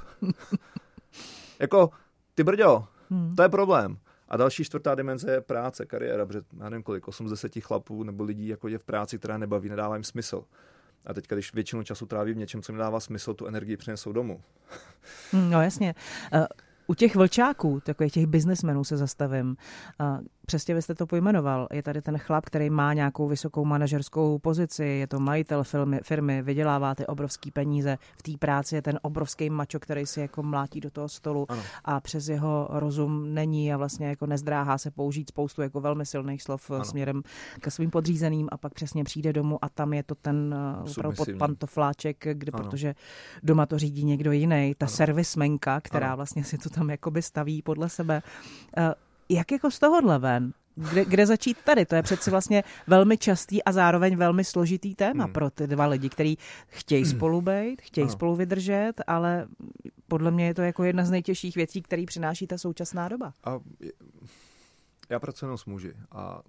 Jako ty brďo, to je problém. A další 4. dimenze je práce, kariéra, protože já nevím kolik, 80 chlapů nebo lidí jako je v práci, která nebaví, nedává jim smysl. A teď, když většinu času tráví v něčem, co mi dává smysl, tu energii přinesou domů. No jasně. U těch vlčáků, takových těch biznesmenů se zastavím. Přesně vy jste to pojmenoval. Je tady ten chlap, který má nějakou vysokou manažerskou pozici, je to majitel firmy, vydělává ty obrovský peníze. V té práci je ten obrovský mačo, který si jako mlátí do toho stolu a přes jeho rozum není a vlastně jako nezdráhá se použít spoustu jako velmi silných slov směrem ke svým podřízeným a pak přesně přijde domů a tam je to ten opravdu podpantofláček, protože doma to řídí někdo jiný, ta servismenka, která vlastně si to tam jakoby staví podle sebe. Jak jako z tohohle ven? Kde začít tady? To je přeci vlastně velmi častý a zároveň velmi složitý téma pro ty dva lidi, kteří chtějí spolu být, chtějí spolu vydržet, ale podle mě je to jako jedna z nejtěžších věcí, které přináší ta současná doba. Já pracuji jenom s muži a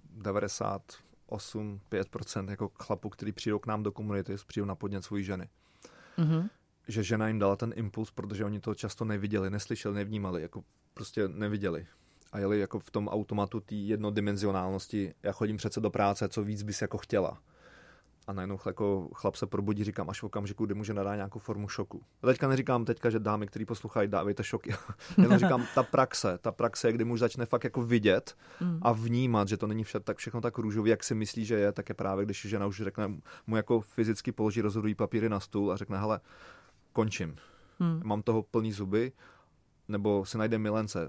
98-5% jako chlapů, kteří přijdou k nám do komunity, přijdou na podnět svojí ženy. Že žena jim dala ten impuls, protože oni to často neviděli, neslyšeli, nevnímali, jako prostě neviděli. A jeli jako v tom automatu té jednodimenzionálnosti, já chodím přece do práce, co víc bys jako chtěla. A najednou jako chlap se probudí, říkám až v okamžiku, kdy může nadat nějakou formu šoku. A teďka neříkám že dámy, který poslouchají, dávejte šoky. Jenom říkám ta praxe, kdy muž začne fakt jako vidět a vnímat, že to není všechno tak růžový, jak si myslí, že je, tak je právě, když žena už řekne, mu jako fyzicky položí rozhodují papíry na stůl a řekne, hele, končím. Mám toho plný zuby nebo si najde milence.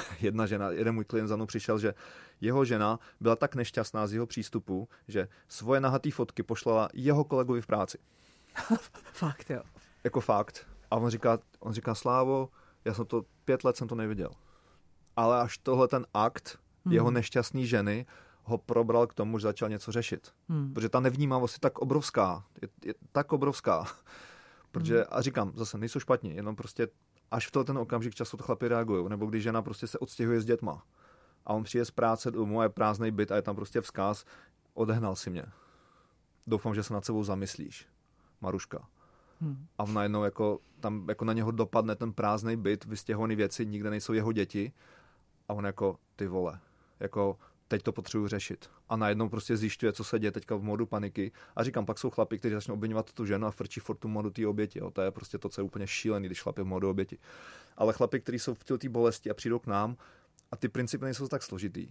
Jeden můj klient za mnou přišel, že jeho žena byla tak nešťastná z jeho přístupu, že svoje nahatý fotky poslala jeho kolegovi v práci. Fakt, jo. Jako fakt. A on říká, Slávo, já jsem to 5 let jsem to neviděl. Ale až tohle ten akt jeho nešťastný ženy ho probral k tomu, že začal něco řešit. Protože ta nevnímavost je tak obrovská. Je tak obrovská. Protože, a říkám, zase nejsou špatní, jenom prostě až v ten okamžik často to chlapi reagují. Nebo když žena prostě se odstěhuje s dětma a on přijde z práce domů a je prázdnej byt a je tam prostě vzkaz, odehnal si mě. Doufám, že se nad sebou zamyslíš, Maruška. A najednou tam na něho dopadne ten prázdnej byt, vystěhovaný věci, nikde nejsou jeho děti a on jako, ty vole, jako teď to potřebuji řešit. A najednou prostě zjišťuje, co se děje teďka v modu paniky. A říkám, pak jsou chlapi, kteří začnou obviňovat tu ženu a frčí furt tu modu té oběti. Jo. To je prostě to, co je úplně šílený, když chlapi v modu oběti. Ale chlapi, kteří jsou v té bolesti a přijdou k nám a ty principy nejsou tak složitý.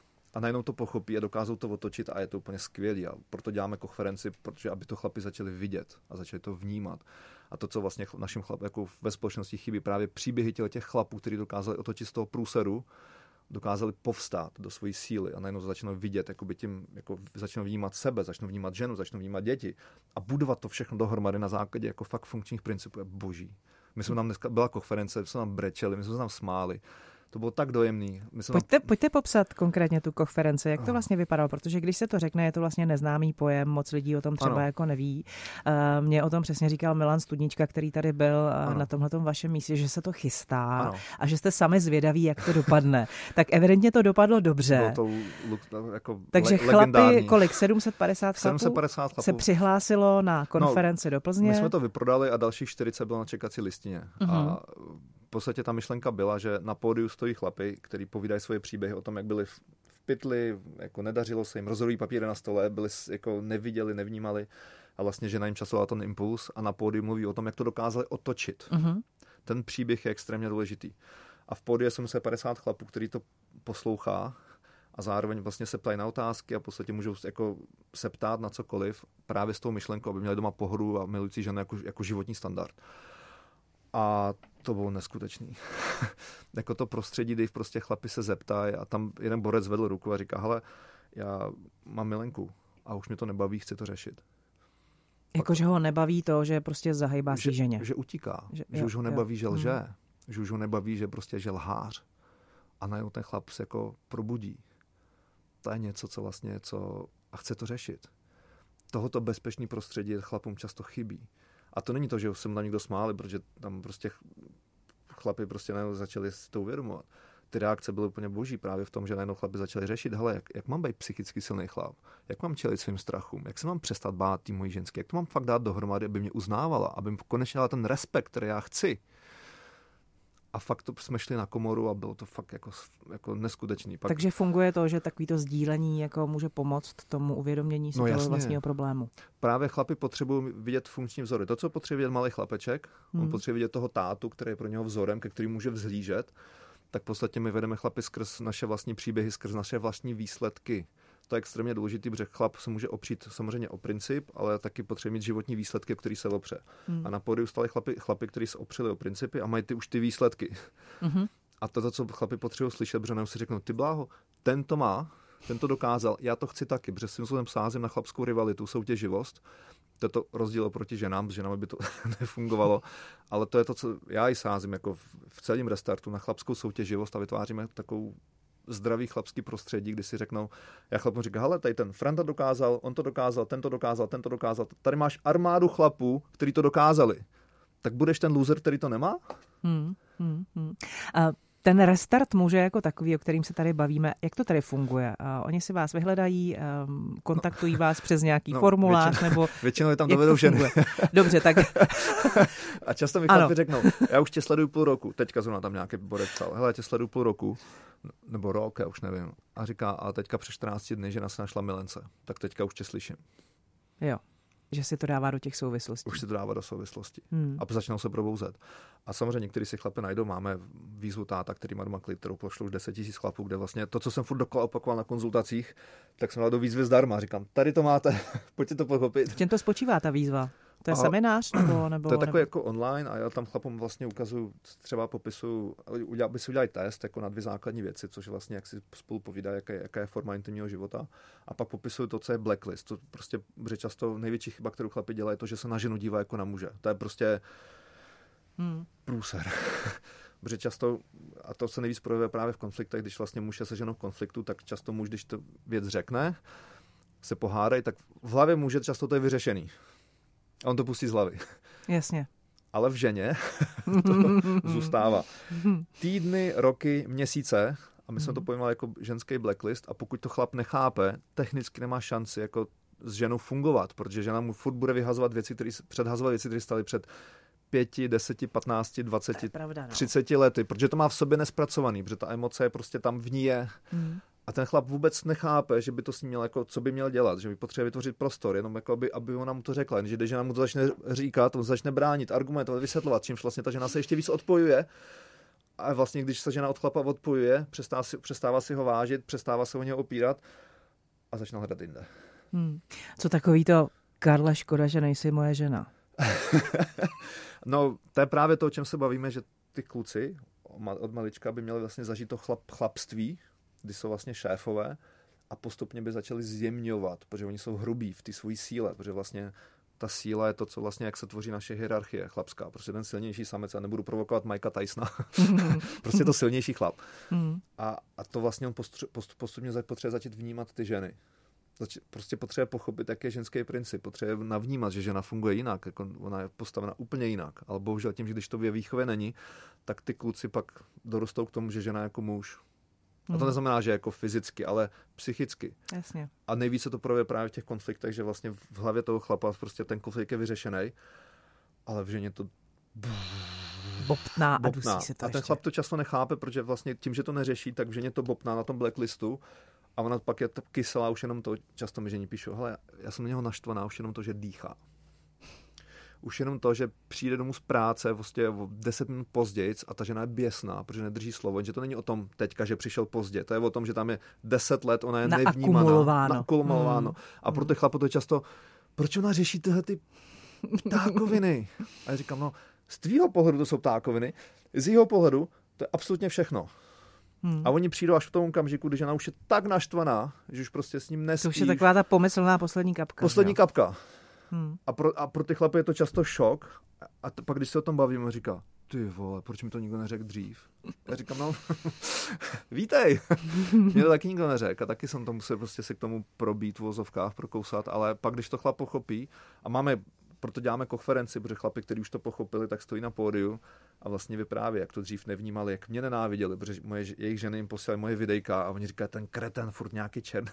A najednou to pochopí a dokážou to otočit a je to úplně skvělý. A proto děláme konferenci, protože aby to chlapi začali vidět a začali to vnímat. A to, co vlastně našim chlapům jako ve společnosti chybí, právě příběhy těch chlapů, kteří dokázali otočit z toho průseru, dokázali povstát do své síly a najednou začnou vidět, začnou vnímat sebe, začnou vnímat ženu, začnou vnímat děti a budovat to všechno dohromady na základě jako fakt funkčních principů je boží. My jsme tam dneska, byla konference, my jsme tam brečeli, my jsme se tam smáli. To bylo tak dojemný. Pojďte popsat konkrétně tu konferenci, jak to vlastně vypadalo, protože když se to řekne, je to vlastně neznámý pojem, moc lidí o tom třeba jako neví. Mě o tom přesně říkal Milan Studnička, který tady byl na tomhletom vašem místě, že se to chystá a že jste sami zvědaví, jak to dopadne. Tak evidentně to dopadlo dobře. Bylo to jako takže chlapi, kolik? 750 chlapů se přihlásilo na konferenci do Plzně? My jsme to vyprodali a dalších 40 bylo na čekací listině. A v podstatě ta myšlenka byla, že na pódiu stojí chlapi, kteří povídají svoje příběhy o tom, jak byli v pytli, jako nedařilo se jim, rozhodový papíry na stole, byli jako neviděli, nevnímali a vlastně žena jim časovala ten impuls a na pódiu mluví o tom, jak to dokázali otočit. Ten příběh je extrémně důležitý. A v pódiu je 750 chlapů, který to poslouchá a zároveň vlastně se ptají na otázky a v podstatě můžou jako se ptát na cokoliv právě s tou myšlenkou, aby měli doma pohodu a milující ženu jako životní standard. A to bylo neskutečný. Jako to prostředí, kdy prostě chlapi se zeptají a tam jeden borec zvedl ruku a říká, hele, já mám milenku a už mě to nebaví, chci to řešit. Jakože ho nebaví to, že prostě zahejbá svý ženě. Že utíká, že už ho nebaví, že lže, že už ho nebaví, že prostě je lhář. A najednou ten chlap se jako probudí. To je něco, a chce to řešit. Tohoto bezpečný prostředí chlapům často chybí. A to není to, že se mu tam někdo smáli, protože tam prostě chlapi prostě najednou začali si to uvědomovat. Ty reakce byly úplně boží právě v tom, že najednou chlapi začali řešit, hele, jak mám být psychicky silný chlap, jak mám čelit svým strachům, jak se mám přestat bát tý mojí ženské, jak to mám fakt dát dohromady, aby mě uznávala, aby mi konečně dala ten respekt, který já chci. A fakt to jsme šli na komoru a bylo to fakt jako neskutečný. Takže funguje to, že takovýto sdílení jako může pomoct tomu uvědomění si toho vlastního problému. Právě chlapi potřebují vidět funkční vzory. To, co potřebuje vidět malý chlapeček, on potřebuje vidět toho tátu, který je pro něho vzorem, ke kterému může vzhlížet, tak v podstatě my vedeme chlapy skrz naše vlastní příběhy, skrz naše vlastní výsledky. To je extrémně důležitý, protože chlap se může opřít samozřejmě o princip, ale taky potřebuje mít životní výsledky, o který se opře. A na pódiu stáli chlapi, kteří se opřeli o principy a mají už ty výsledky. A to, co chlapi potřebují slyšet, protože si řeknou, ty bláho, ten to dokázal, já to chci taky, protože svým způsobem sázím na chlapskou rivalitu, soutěživost. To je to rozdíl proti ženám, s ženami by to nefungovalo, ale to je to, co já i sázím jako v celém restartu na chlapskou soutěživost a vytváříme takovou zdravý chlapský prostředí, kdy si řeknou, já chlapům říkám, hele, tady ten Franta dokázal, on to dokázal, ten to dokázal, ten to dokázal. Tady máš armádu chlapů, kteří to dokázali. Tak budeš ten loser, který to nemá? Ten restart muže jako takový, o kterým se tady bavíme, jak to tady funguje? Oni si vás vyhledají, kontaktují vás přes nějaký formulář, nebo... Většinou je tam dovedou ženy. Dobře, tak... A často mi chlapi řeknou, já už tě sleduju půl roku, teďka zrovna tam nějaký borec psal, hele, já tě sleduju půl roku, nebo rok, já už nevím. A říká, a teďka přes 14 dny žena se našla milence, tak teďka už tě slyším. Jo. Že si to dává do těch souvislostí. Už si to dává do souvislostí. A začnou se probouzet. A samozřejmě někteří si chlapi najdou. Máme výzvu táta, který má doma klid, kterou pošlo už 10 000 chlapů, kde vlastně to, co jsem furt dokola opakoval na konzultacích, tak jsem dal do výzvy zdarma. Říkám, tady to máte, pojďte to pochopit. V čem to spočívá ta výzva? To je seminář? Nebo to je takový jako online a já tam chlapům vlastně ukazuju, třeba popisuju, aby si udělali test jako na 2 základní věci, což je vlastně, jak si spolu povídá, jaká je forma intimního života. A pak popisuju to, co je blacklist. To prostě, protože často největší chyba, kterou chlapi dělají, je to, že se na ženu dívá jako na muže. To je prostě průser. Protože často, a to se nejvíc projevuje právě v konfliktech, když vlastně muž je se ženou v konfliktu, tak často muž, když to věc řekne, se pohádají, tak v hlavě muže často to je vyřešený. A on to pustí z hlavy. Jasně. Ale v ženě to zůstává. Týdny, roky, měsíce, a my jsme to pojmenovali jako ženský blacklist, a pokud to chlap nechápe, technicky nemá šanci jako s ženou fungovat, protože žena mu furt bude vyhazovat věci, předhazovat věci, které staly před 5, 10, 15, 20, pravda, 30 lety, protože to má v sobě nespracovaný, protože ta emoce je prostě tam v ní je. A ten chlap vůbec nechápe, že by to s ním měl, jako, co by měl dělat, že by potřeboval vytvořit prostor, jenom jako aby ona mu to řekla. Že když žena mu to začne říkat, on začne bránit, argumentovat, vysvětlovat, čímž vlastně ta žena se ještě víc odpojuje. A vlastně, když se žena od chlapa odpojuje, přestává si ho vážit, přestává se o něho opírat a začne hledat jinde. Co takový to, Karle, škoda, že nejsi moje žena? No, to je právě to, o čem se bavíme, že ty kluci od malička by měli vlastně zažít to chlapství, kdy jsou vlastně šéfové a postupně by začali zjemňovat, protože oni jsou hrubí v té svojí síle, protože vlastně ta síla je to, co vlastně, jak se tvoří naše hierarchie chlapská. Prostě ten silnější samec, a nebudu provokovat Mikea Tysona, prostě to silnější chlap. A to vlastně on postupně potřebuje začít vnímat ty ženy. Prostě potřebuje pochopit, jaký je ženský princip, potřebuje navnímat, že žena funguje jinak, jako ona je postavena úplně jinak. Ale bohužel tím, že když to ve výchově není, tak ty kluci pak dorostou k tomu, že žena je jako muž. A to neznamená, že jako fyzicky, ale psychicky. Jasně. A nejvíce to projevuje právě v těch konfliktech, že vlastně v hlavě toho chlapa prostě ten konflikt je vyřešený, ale v ženě to bobtná a dusí se to. A ten chlap to často nechápe, protože vlastně tím, že to neřeší, tak v ženě to bobtná na tom blacklistu a ona pak je kyselá už jenom to, často mi žení píšou, hele, já jsem na něho naštvaná už jenom to, že dýchá. Už jenom to, že přijde domů z práce vlastně o 10 minut později a ta žena je běsná, protože nedrží slovo, že to není o tom teďka, že přišel pozdě, to je o tom, že tam je 10 let, ona je nevnímaná, naakumulováno. A pro ty chlapu to je často, proč ona řeší tyhle ty ptákoviny? A já říkám, no, z tvýho pohledu to jsou ptákoviny, z jeho pohledu to je absolutně všechno. A oni přijdou až k tomu okamžiku, když žena už je tak naštvaná, že už prostě s ním nespíš. To už je taková ta pomyslná poslední kapka. Poslední kapka. A pro ty chlapy je to často šok. A pak, když se o tom bavíme, říká, ty vole, proč mi to nikdo neřekl dřív? Já říkám, no, vítej. Mě to taky nikdo neřekl a taky jsem to musel prostě si k tomu probít v vozovkách, prokousat, ale pak, když to chlap pochopí a proto děláme konferenci, protože chlapi, kteří už to pochopili, tak stojí na pódiu a vlastně vypráví, jak to dřív nevnímali, jak mě nenáviděli, protože jejich ženy jim posílaly moje videjka a oni říkají, ten kreten furt nějaký černý.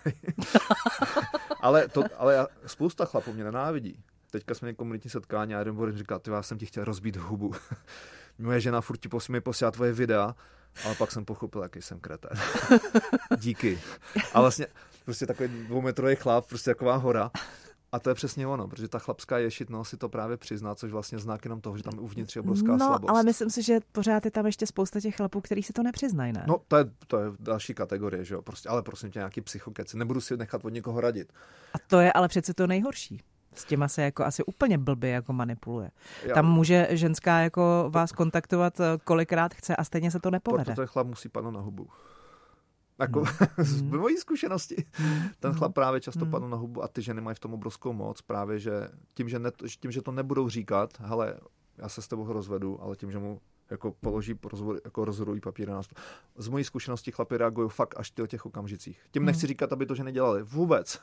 ale spousta chlapů mě nenávidí. Teďka jsme měli komunitní setkání a jeden Boris říkal, já jsem ti chtěl rozbít hubu. Moje žena furt ti posílá tvoje videa, ale pak jsem pochopil, jaký jsem kreten. Díky. A vlastně prostě takový 2metrový chlap, prostě taková hora. A to je přesně ono, protože ta chlapská ješitnost si to právě přizná, což vlastně znak jenom toho, že tam uvnitř je obrovská slabost. Ale myslím si, že pořád je tam ještě spousta těch chlapů, kteří si to nepřiznají, ne? No, to je další kategorie, že jo, prostě, ale prosím tě, nějaký psychokeci, nebudu si nechat od někoho radit. A to je ale přece to nejhorší. S těma se jako asi úplně blbě jako manipuluje. Tam může ženská jako vás kontaktovat kolikrát chce a stejně se to nepovede. Proto ten chlap musí padnout na hubu. Jako z mojí zkušenosti. Ten chlap právě často padl na hubu a ty ženy mají v tom obrovskou moc právě, že tím, že to nebudou říkat, hele, já se s tebou rozvedu, ale tím, že mu jako položí rozhodují papíry na stůl. Z mojí zkušenosti chlapi reagují fakt až v těch okamžicích. Tím nechci říkat, aby to ženy dělaly. Vůbec.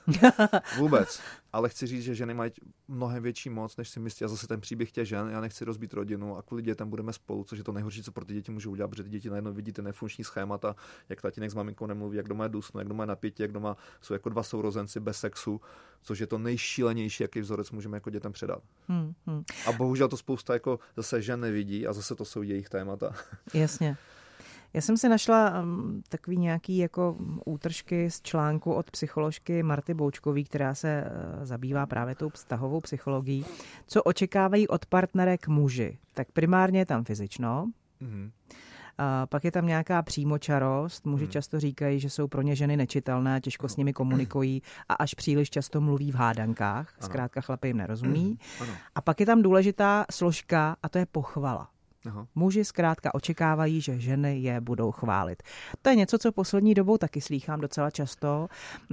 Ale chci říct, že ženy mají mnohem větší moc, než si myslí. A zase ten příběh těch žen, já nechci rozbít rodinu a kvůli dětem budeme spolu, což je to nejhorší, co pro ty děti můžou udělat, protože ty děti najednou vidí ty nefunkční schémata, jak tatínek s maminkou nemluví, jak doma je dusno, jak doma je napětí, jak doma jsou jako dva sourozenci bez sexu, což je to nejšílenější, jaký vzorec můžeme jako dětem předat. A bohužel to spousta jako zase žen nevidí a zase to jsou jejich témata. Jasně. Já jsem si našla takový nějaký jako útržky z článku od psycholožky Marty Boučkový, která se zabývá právě tou vztahovou psychologií. Co očekávají od partnerek muži? Tak primárně je tam fyzično, Pak je tam nějaká přímočarost. Muži často říkají, že jsou pro ně ženy nečitelné, těžko s nimi komunikují a až příliš často mluví v hádankách. Zkrátka chlapi jim nerozumí. A pak je tam důležitá složka a to je pochvala. Aha. Muži zkrátka očekávají, že ženy je budou chválit. To je něco, co poslední dobou taky slýchám docela často,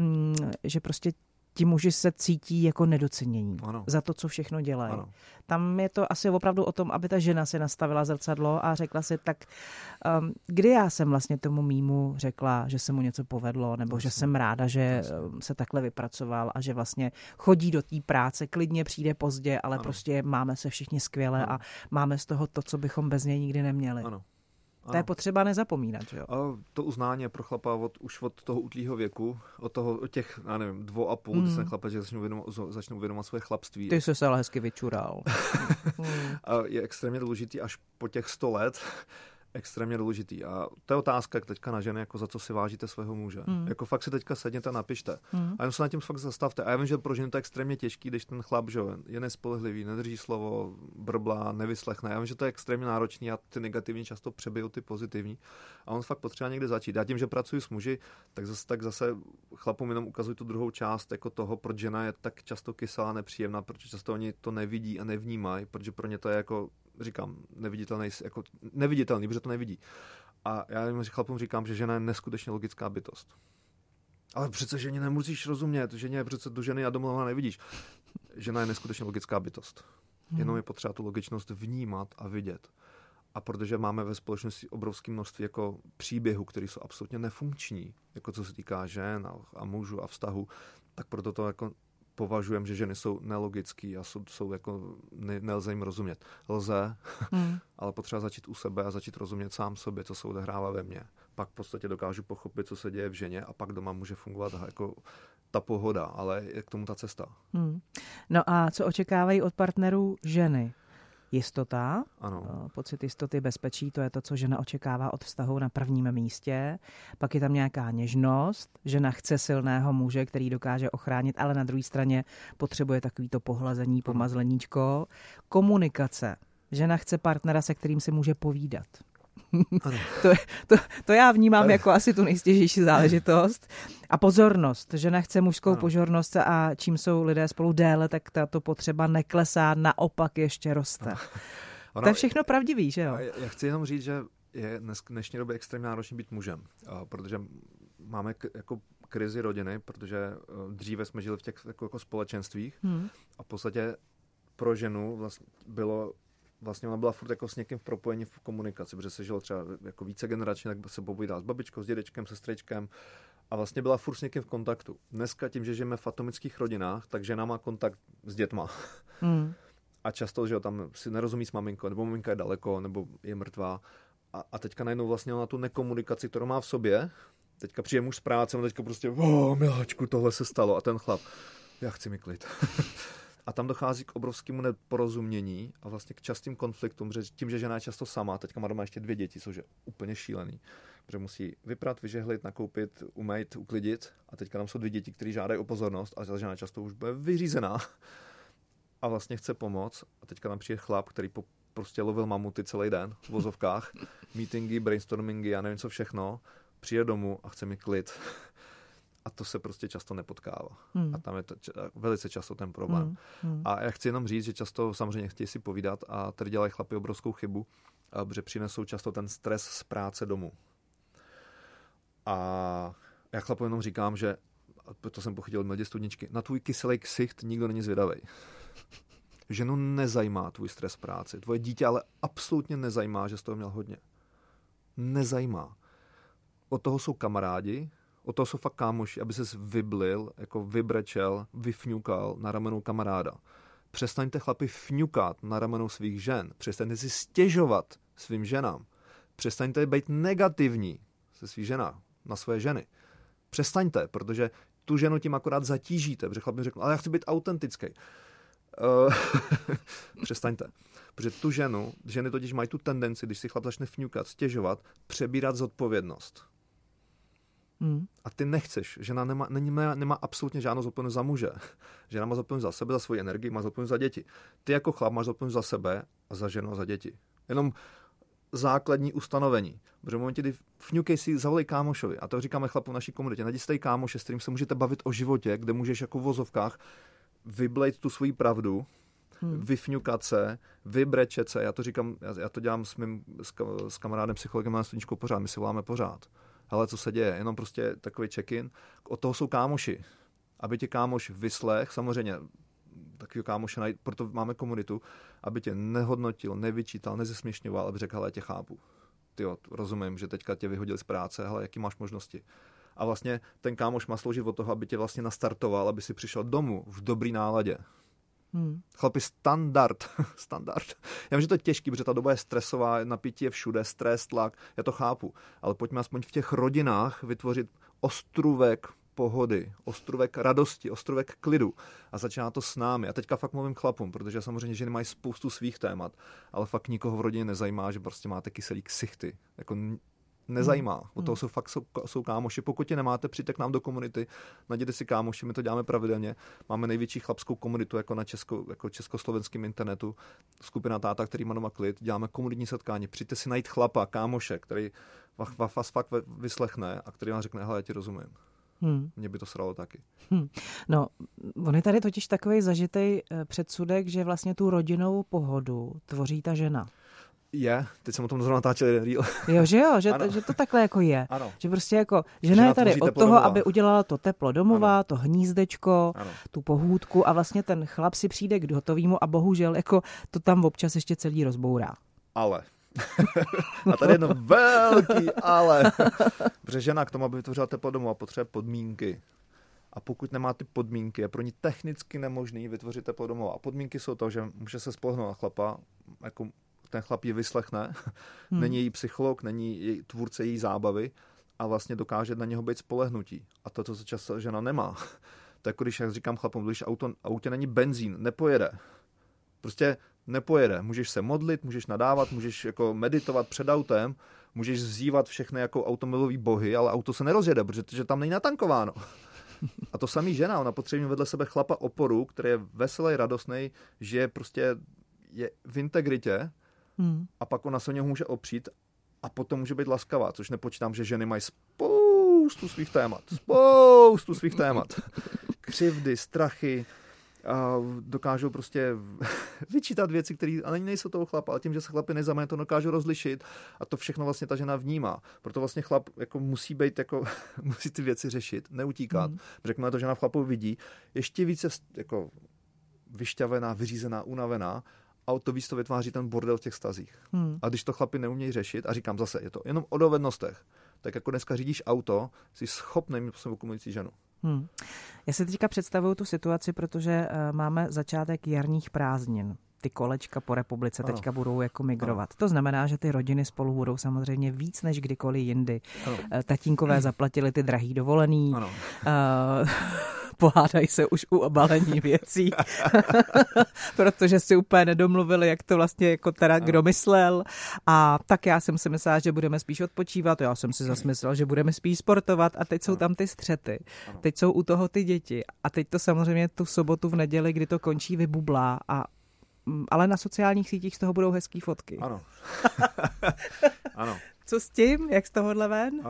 že prostě ti muži se cítí jako nedocenění za to, co všechno dělají. Ano. Tam je to asi opravdu o tom, aby ta žena si nastavila zrcadlo a řekla si, tak kdy já jsem vlastně tomu mýmu řekla, že se mu něco povedlo, nebo že jsem ráda, že se takhle vypracoval a že vlastně chodí do té práce, klidně přijde pozdě, ale prostě máme se všichni skvěle a máme z toho to, co bychom bez něj nikdy neměli. Ano. To je potřeba nezapomínat, že jo? A to uznání je pro chlapa už od toho útlýho věku, od těch, já nevím, 2,5, kdy se chlape, že začnou uvědomovat svoje chlapství. Ty jsi se ale hezky vyčural. A je extrémně důležitý až po těch 100 let, extrémně důležitý. A to je otázka teďka na ženy, jako za co si vážíte svého muže. Jako fakt si teďka sedněte a napište. A jenom se nad tím fakt zastavte. A já vím, že pro ženy to je extrémně těžký, když ten chlap, že je nespolehlivý, nedrží slovo, brblá, nevyslechne. Já vím, že to je extrémně náročný a ty negativní často přebijou ty pozitivní. A on fakt potřebuje někde začít. Já tím, že pracuji s muži, tak zase chlapům jenom ukazuji tu druhou část jako toho, proč žena je tak často kyselá, nepříjemná, protože často oni to nevidí a nevnímají, protože pro ně to je jako říkám, neviditelný, protože to nevidí. A já jim chlapům říkám, že žena je neskutečně logická bytost. Ale přece ženě nemusíš rozumět, ženě přece do ženy a domluvna nevidíš. Žena je neskutečně logická bytost. Jenom je potřeba tu logičnost vnímat a vidět. A protože máme ve společnosti obrovské množství jako příběhů, které jsou absolutně nefunkční, jako co se týká žen a mužů a vztahu, tak proto to jako považujem, že ženy jsou nelogický a jsou jako nelze jim rozumět. Lze, ale potřeba začít u sebe a začít rozumět sám sobě, co se odehrává ve mně. Pak v podstatě dokážu pochopit, co se děje v ženě a pak doma může fungovat jako ta pohoda, ale je k tomu ta cesta. No a co očekávají od partnerů ženy? Jistota, ano. Pocit jistoty, bezpečí, to je to, co žena očekává od vztahu na prvním místě. Pak je tam nějaká něžnost, žena chce silného muže, který dokáže ochránit, ale na druhé straně potřebuje takovýto pohlazení, pomazleníčko. Komunikace. Žena chce partnera, se kterým si může povídat. To já vnímám jako asi tu nejstěžejší záležitost. A pozornost. Žena chce mužskou pozornost a čím jsou lidé spolu déle, tak tato potřeba neklesá, naopak ještě roste. To je všechno pravdivý, že jo? Já chci jenom říct, že je dnešní době extrémně náročný být mužem, protože máme jako krizi rodiny, protože dříve jsme žili v těch jako společenstvích a v podstatě pro ženu Vlastně ona byla furt jako s někým v propojení v komunikaci, protože se žilo třeba jako více generačně, tak se povídala s babičkou, s dědečkem, sestričkem a vlastně byla furt s někým v kontaktu. Dneska tím, že žijeme v atomických rodinách, tak žena má kontakt s dětma. A často, že tam si nerozumí s maminkou, nebo maminka je daleko, nebo je mrtvá. A teďka najednou vlastně ona tu nekomunikaci, kterou má v sobě, teďka přijde muž z práce, on teďka prostě, miláčku, tohle se stalo. A ten chlap, já chci mi klid. A tam dochází k obrovskému neporozumění a vlastně k častým konfliktům, že tím, že žena je často sama, teďka má doma ještě 2 děti, což je úplně šílený, protože musí vyprat, vyžehlit, nakoupit, umýt, uklidit a teďka tam jsou 2 děti, které žádají o pozornost a ta žena často už bude vyřízená a vlastně chce pomoct a teďka tam přijde chlap, který prostě lovil mamuty celý den v vozovkách, meetingy, brainstormingy, já nevím co všechno, přijde domů a chce mi klid. A to se prostě často nepotkává. A tam je to velice často ten problém. A já chci jenom říct, že často samozřejmě chtějí si povídat a tady dělají chlapi obrovskou chybu, protože přinesou často ten stres z práce domů. A já chlapu jenom říkám, že to jsem pochytil od mladě studničky, na tvůj kyselý ksicht nikdo není zvědavej. Ženu nezajímá tvůj stres v práci. Tvoje dítě ale absolutně nezajímá, že jsi toho měl hodně. Nezajímá. Od toho jsou kamarádi, od toho jsou fakt kámoši, aby ses vyblil, jako vybrečel, vyfňukal na ramenou kamaráda. Přestaňte chlapi fňukat na ramenou svých žen. Přestaňte si stěžovat svým ženám. Přestaňte být negativní se svých ženách na svoje ženy. Přestaňte, protože tu ženu tím akorát zatížíte, protože chlap mi řekl, ale já chci být autentický. Přestaňte. Protože tu ženy totiž mají tu tendenci, když si chlap začne fňukat, stěžovat, přebírat zodpovědnost. A ty nechceš. Žena nemá absolutně žádnou zodpovědnost za muže. Žena má zodpovědnost za sebe, za svoji energii, má zodpovědnost za děti. Ty jako chlap máš zodpovědnost za sebe a za ženu a za děti. Jenom základní ustanovení. Protože v momentě, kdy fňukej si, zavolej kámošovi, a to říkáme chlapům v naší komunitě, najdi si tady kámoše, s kterým se můžete bavit o životě, kde můžeš jako v vozovkách vyblejt tu svoji pravdu, vyfňukat se, vybrečet se. Já to říkám, já to dělám s kamarádem psychologem na studničkou pořád, my si voláme pořád. Hele, co se děje? Jenom prostě takový check-in. Od toho jsou kámoši. Aby tě kámoš vyslech, samozřejmě takového kámoše najít, proto máme komunitu, aby tě nehodnotil, nevyčítal, nezesměšňoval, aby řekl, hele, já tě chápu. Tyjo, rozumím, že teďka tě vyhodili z práce, hele, jaký máš možnosti. A vlastně ten kámoš má sloužit od toho, aby tě vlastně nastartoval, aby si přišel domů v dobrý náladě. Chlapi, standard. Já vím, že to je těžký, protože ta doba je stresová, napětí je všude, stres, tlak, já to chápu. Ale pojďme aspoň v těch rodinách vytvořit ostrůvek pohody, ostrůvek radosti, ostrůvek klidu. A začíná to s námi. A teďka fakt mluvím chlapům, protože samozřejmě ženy mají spoustu svých témat, ale fakt nikoho v rodině nezajímá, že prostě máte kyselý ksichty. Jako nezajímá. Od toho jsou kámoši. Pokud tě nemáte, přijďte k nám do komunity, najděte si kámoši, my to děláme pravidelně. Máme největší chlapskou komunitu jako na československém internetu. Skupina Táta, který má doma klid. Děláme komunitní setkání. Přijďte si najít chlapa, kámoše, který vás fakt vyslechne a který vám řekne, hele, já ti rozumím. Mě by to sralo taky. No, on je tady totiž takový zažitej předsudek, že vlastně tu rodinnou pohodu tvoří ta žena. Teď jsem o tom zrovna natáčel jeden reel. Že to takhle jako je. Ano. Že prostě jako žena je tady od toho, aby udělala to teplo domova, ano. To hnízdečko, ano. Tu pohůdku a vlastně ten chlap si přijde k hotovýmu a bohužel jako to tam občas ještě celý rozbourá. Ale. A tady jedno velký ale. Protože žena k tomu, aby vytvořila teplo domova, potřebuje podmínky. A pokud nemá ty podmínky, je pro ní technicky nemožný vytvořit teplo domova. A podmínky jsou to, že může se spolehnout na chlapa, jako ten chlap ji vyslechne, není její psycholog, není její tvůrce její zábavy a vlastně dokáže na něho být spolehnutí. A to, co často žena nemá. To jako když, jak říkám chlapům, když autě není benzín, nepojede. Prostě nepojede. Můžeš se modlit, můžeš nadávat, můžeš jako meditovat před autem, můžeš vzývat všechny jako automobilový bohy, ale auto se nerozjede, protože tam není natankováno. A to samý žena, ona potřebuje vedle sebe chlapa oporu, který je veselý, radostný, že prostě je v integritě a pak ona se o něho může opřít a potom může být laskavá, což nepočítám, že ženy mají spoustu svých témat. Křivdy, strachy, a dokážou prostě vyčítat věci, které ale nejsou toho chlapa, ale tím, že se chlapi nezamají, to dokážou rozlišit a to všechno vlastně ta žena vnímá. Proto vlastně chlap jako musí být jako musí ty věci řešit, neutíkat. Řekněme, to žena v chlapu vidí, ještě více jako vyšťavená, vyřízená, unavená a to víc to vytváří ten bordel v těch stazích. A když to chlapi neumějí řešit, a říkám zase, je to jenom o dovednostech, tak jako dneska řídíš auto, jsi schopný mít po sobě komunikující ženu. Já si teďka představuju tu situaci, protože máme začátek jarních prázdnin. Ty kolečka po republice teďka budou jako migrovat. To znamená, že ty rodiny spolu budou samozřejmě víc než kdykoliv jindy. Tatínkové zaplatili ty drahý dovolený. Pohádají se už u obalení věcí, protože si úplně nedomluvili, jak to vlastně jako teda kdo myslel. A tak já jsem si myslela, že budeme spíš odpočívat, já jsem si zase myslela, že budeme spíš sportovat a teď jsou tam ty střety. Teď jsou u toho ty děti a teď to samozřejmě tu sobotu v neděli, kdy to končí, vybublá ale na sociálních sítích z toho budou hezký fotky. Ano. Ano. Co s tím? Jak z tohohle ven?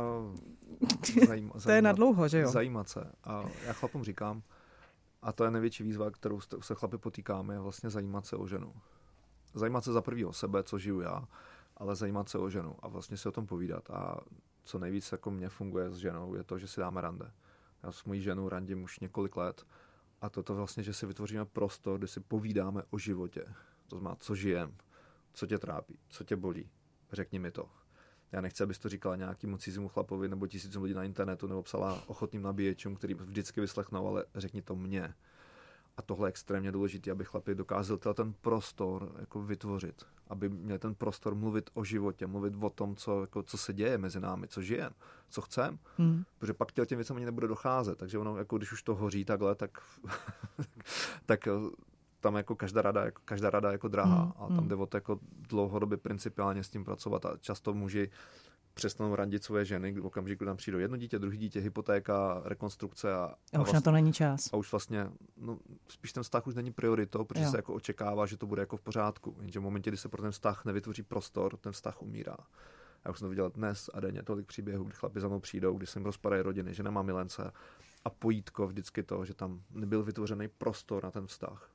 To je nadlouho, že jo? Zajímat se. A já chlapům říkám, a to je největší výzva, kterou se chlapi potýkáme, je vlastně zajímat se o ženu. Zajímat se za prvý o sebe, co žiju já, ale zajímat se o ženu a vlastně si o tom povídat. A co nejvíc jako mně funguje s ženou, je to, že si dáme rande. Já s mojí ženou randím už několik let a to vlastně, že si vytvoříme prostor, kde si povídáme o životě. To znamená, co žijem, co tě trápí, co tě bolí. Řekni mi to. Já nechci, abys to říkala nějakému cizímu chlapovi nebo tisícům lidí na internetu nebo psala ochotným nabíječům, který vždycky vyslechnou, ale řekni to mně. A tohle je extrémně důležité, aby chlapi dokázali ten prostor jako vytvořit. Aby měli ten prostor mluvit o životě, mluvit o tom, co se děje mezi námi, co žijeme, co chceme. Protože pak těm věcem ani nebude docházet. Takže ono, jako když už to hoří takhle, tak tam jako každá rada jako drahá. A tam jde o to jako dlouhodobě principiálně s tím pracovat. A často muži přestanou randit svoje ženy, v okamžiku tam přijdou jedno dítě, druhé dítě, hypotéka, rekonstrukce A už vlastně, na to není čas. A už vlastně, no, spíš ten vztah už není prioritou, protože se jako očekává, že to bude jako v pořádku. Jenže v momentě, kdy se pro ten vztah nevytvoří prostor, ten vztah umírá. Já už jsem to viděl dnes a denně tolik příběhů, kdy chlapi za mnou přijdou, kdy se jim rozpadají rodiny, že nemá milence a pojítko vždycky to, že tam nebyl vytvořený prostor na ten vztah.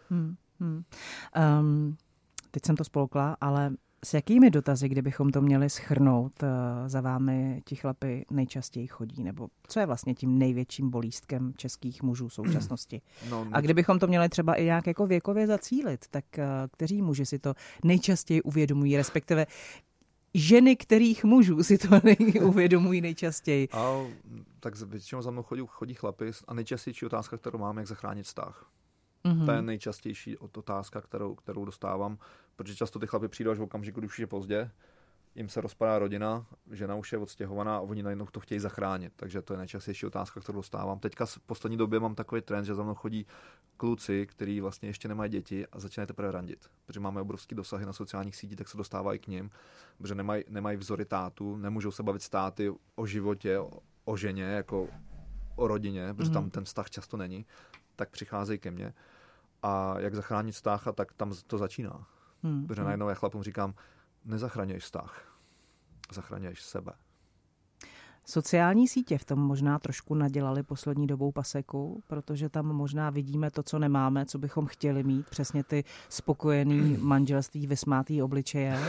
Teď jsem to spolkla, ale s jakými dotazy, kdybychom to měli shrnout, za vámi ti chlapi nejčastěji chodí? Nebo co je vlastně tím největším bolístkem českých mužů v současnosti? A kdybychom to měli třeba i nějak jako věkově zacílit, tak kteří muži si to nejčastěji uvědomují, respektive ženy, kterých mužů si to uvědomují nejčastěji? Tak většinou za mnou chodí chlapi a nejčastější otázka, kterou mám, jak zachránit vztah. To je nejčastější otázka, kterou dostávám, protože často ty chlapi přijdou až v okamžiku, když už je pozdě, jim se rozpadá rodina, žena už je odstěhovaná a oni najednou to chtějí zachránit. Takže to je nejčastější otázka, kterou dostávám. Teďka v poslední době mám takový trend, že za mnou chodí kluci, kteří vlastně ještě nemají děti a začínají teprve randit. Protože máme obrovský dosahy na sociálních sítích, tak se dostávají k nim, protože nemají vzory tátu, nemůžou se bavit s táty o životě, o ženě, jako o rodině, protože tam ten vztah často není, tak přicházejí ke mně. A jak zachránit vztah, a tak tam to začíná. Protože najednou já chlapům říkám, nezachraňuješ vztah, zachraňuješ sebe. Sociální sítě v tom možná trošku nadělali poslední dobou paseku, protože tam možná vidíme to, co nemáme, co bychom chtěli mít, přesně ty spokojený manželství, vysmátý obličeje.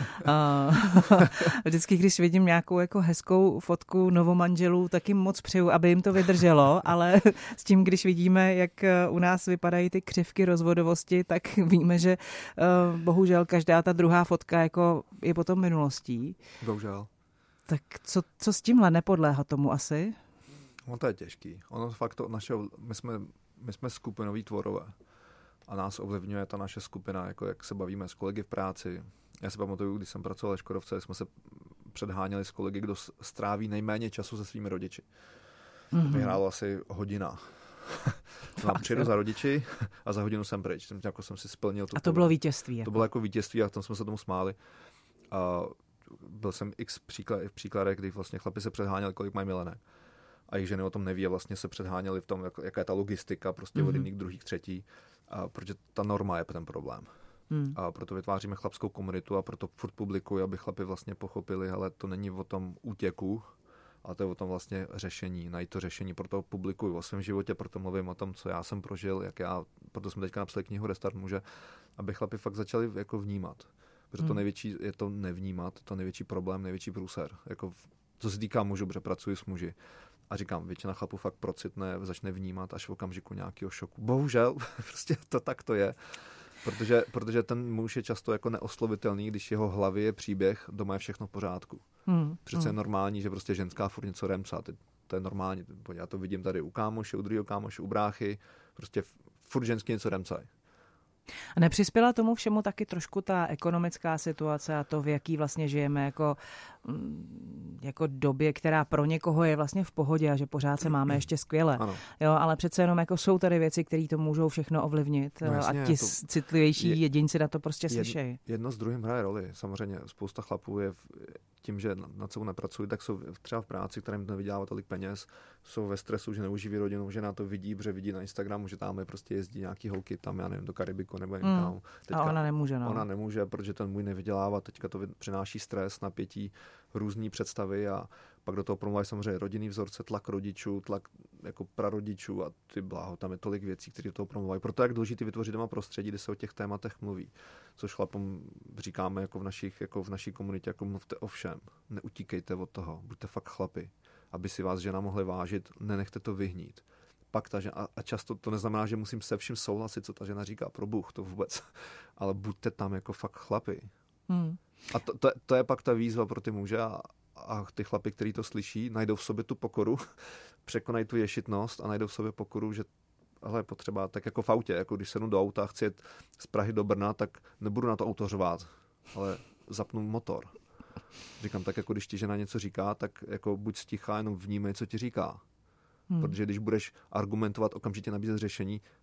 Vždycky, když vidím nějakou jako hezkou fotku novomanželů, tak jim moc přeju, aby jim to vydrželo, ale s tím, když vidíme, jak u nás vypadají ty křivky rozvodovosti, tak víme, že bohužel každá ta druhá fotka jako je potom minulostí. Bohužel. Tak co s tímhle nepodléhá tomu asi? No to je těžký. Ono fakt to my jsme skupinoví tvorové a nás ovlivňuje ta naše skupina, jako jak se bavíme s kolegy v práci. Já si pamatuju, když jsem pracoval ve Škodovce, jsme se předháněli s kolegy, kdo stráví nejméně času se svými rodiči. Vyhrálo asi hodina. Přijdu za rodiči a za hodinu jsem pryč. Jako jsem si splnil. A to bylo vítězství. To bylo jako vítězství a tam jsme se tomu smáli. A byl jsem x příkladech, kdy vlastně chlapi se předháněli, kolik mají milenek. A jejich ženy o tom neví a vlastně se předháněli v tom, jaká je ta logistika prostě od jedných, druhých, třetí. A protože ta norma je ten problém. A proto vytváříme chlapskou komunitu a proto furt publikuji, aby chlapi vlastně pochopili, ale to není o tom útěku, ale to je o tom vlastně řešení, najít to řešení. Proto publikuji o svém životě, proto mluvím o tom, co já jsem prožil, proto jsme teďka napsali knihu Restart muže, aby chlapi fakt začali jako vnímat. Protože to největší je to nevnímat, to největší problém, největší průser. Jako co se týká mužů, protože pracuji s muži. A říkám, většina chlapů fakt procitne, začne vnímat až v okamžiku nějakého šoku. Bohužel, prostě to tak to je. Protože ten muž je často jako neoslovitelný, když jeho hlavě je příběh, doma je všechno v pořádku. Přece je normální, že prostě ženská furt něco remcá. To je normální. Já to vidím tady u kámoše, u druhého kámoše, u bráchy. Prostě furt ženský něco remcají. A nepřispěla tomu všemu taky trošku ta ekonomická situace a to, v jaký vlastně žijeme jako době, která pro někoho je vlastně v pohodě a že pořád se máme ještě skvěle. Jo, ale přece jenom jako jsou tady věci, které to můžou všechno ovlivnit jasně, a ti citlivější jedinci na to prostě slyšejí. Jedno s druhým hraje roli. Samozřejmě spousta chlapů je tím, že nad sebou nepracují, tak jsou třeba v práci, která jim nevydělává tolik peněz, jsou ve stresu, že neuživí rodinu, že na to vidí, protože vidí na Instagramu, že tam prostě jezdí nějaký holky tam, já nevím, do Karibiku nebo někam. A ona nemůže, Ona nemůže, protože ten můj nevydělává, teďka to přináší stres, napětí, různý představy a pak do toho promluvají samozřejmě rodinný vzorce, tlak rodičů, tlak jako prarodičů a ty bláho, tam je tolik věcí, které do toho promluvají. Proto jak důležité vytvořit doma prostředí, kde se o těch tématech mluví. Což chlapům říkáme jako v naší komunitě, jako mluvte o všem. Neutíkejte od toho, buďte fakt chlapi, aby si vás žena mohla vážit, nenechte to vyhnít. Pak ta žena, a často to neznamená, že musím se vším souhlasit, co ta žena říká, pro Bůh, to vůbec. Ale buďte tam jako fakt chlapi. A to je pak ta výzva pro ty muže a ty chlapi, kteří to slyší, najdou v sobě tu pokoru, překonají tu ješitnost a najdou v sobě pokoru, že ale je potřeba, tak jako v autě, jako když sedu do auta a chci jet z Prahy do Brna, tak nebudu na to auto řvát, ale zapnu motor. Říkám, tak jako když ti žena něco říká, tak jako buď stichá, jenom vnímej, co ti říká. Protože když budeš argumentovat, okamžitě nabízet řešení,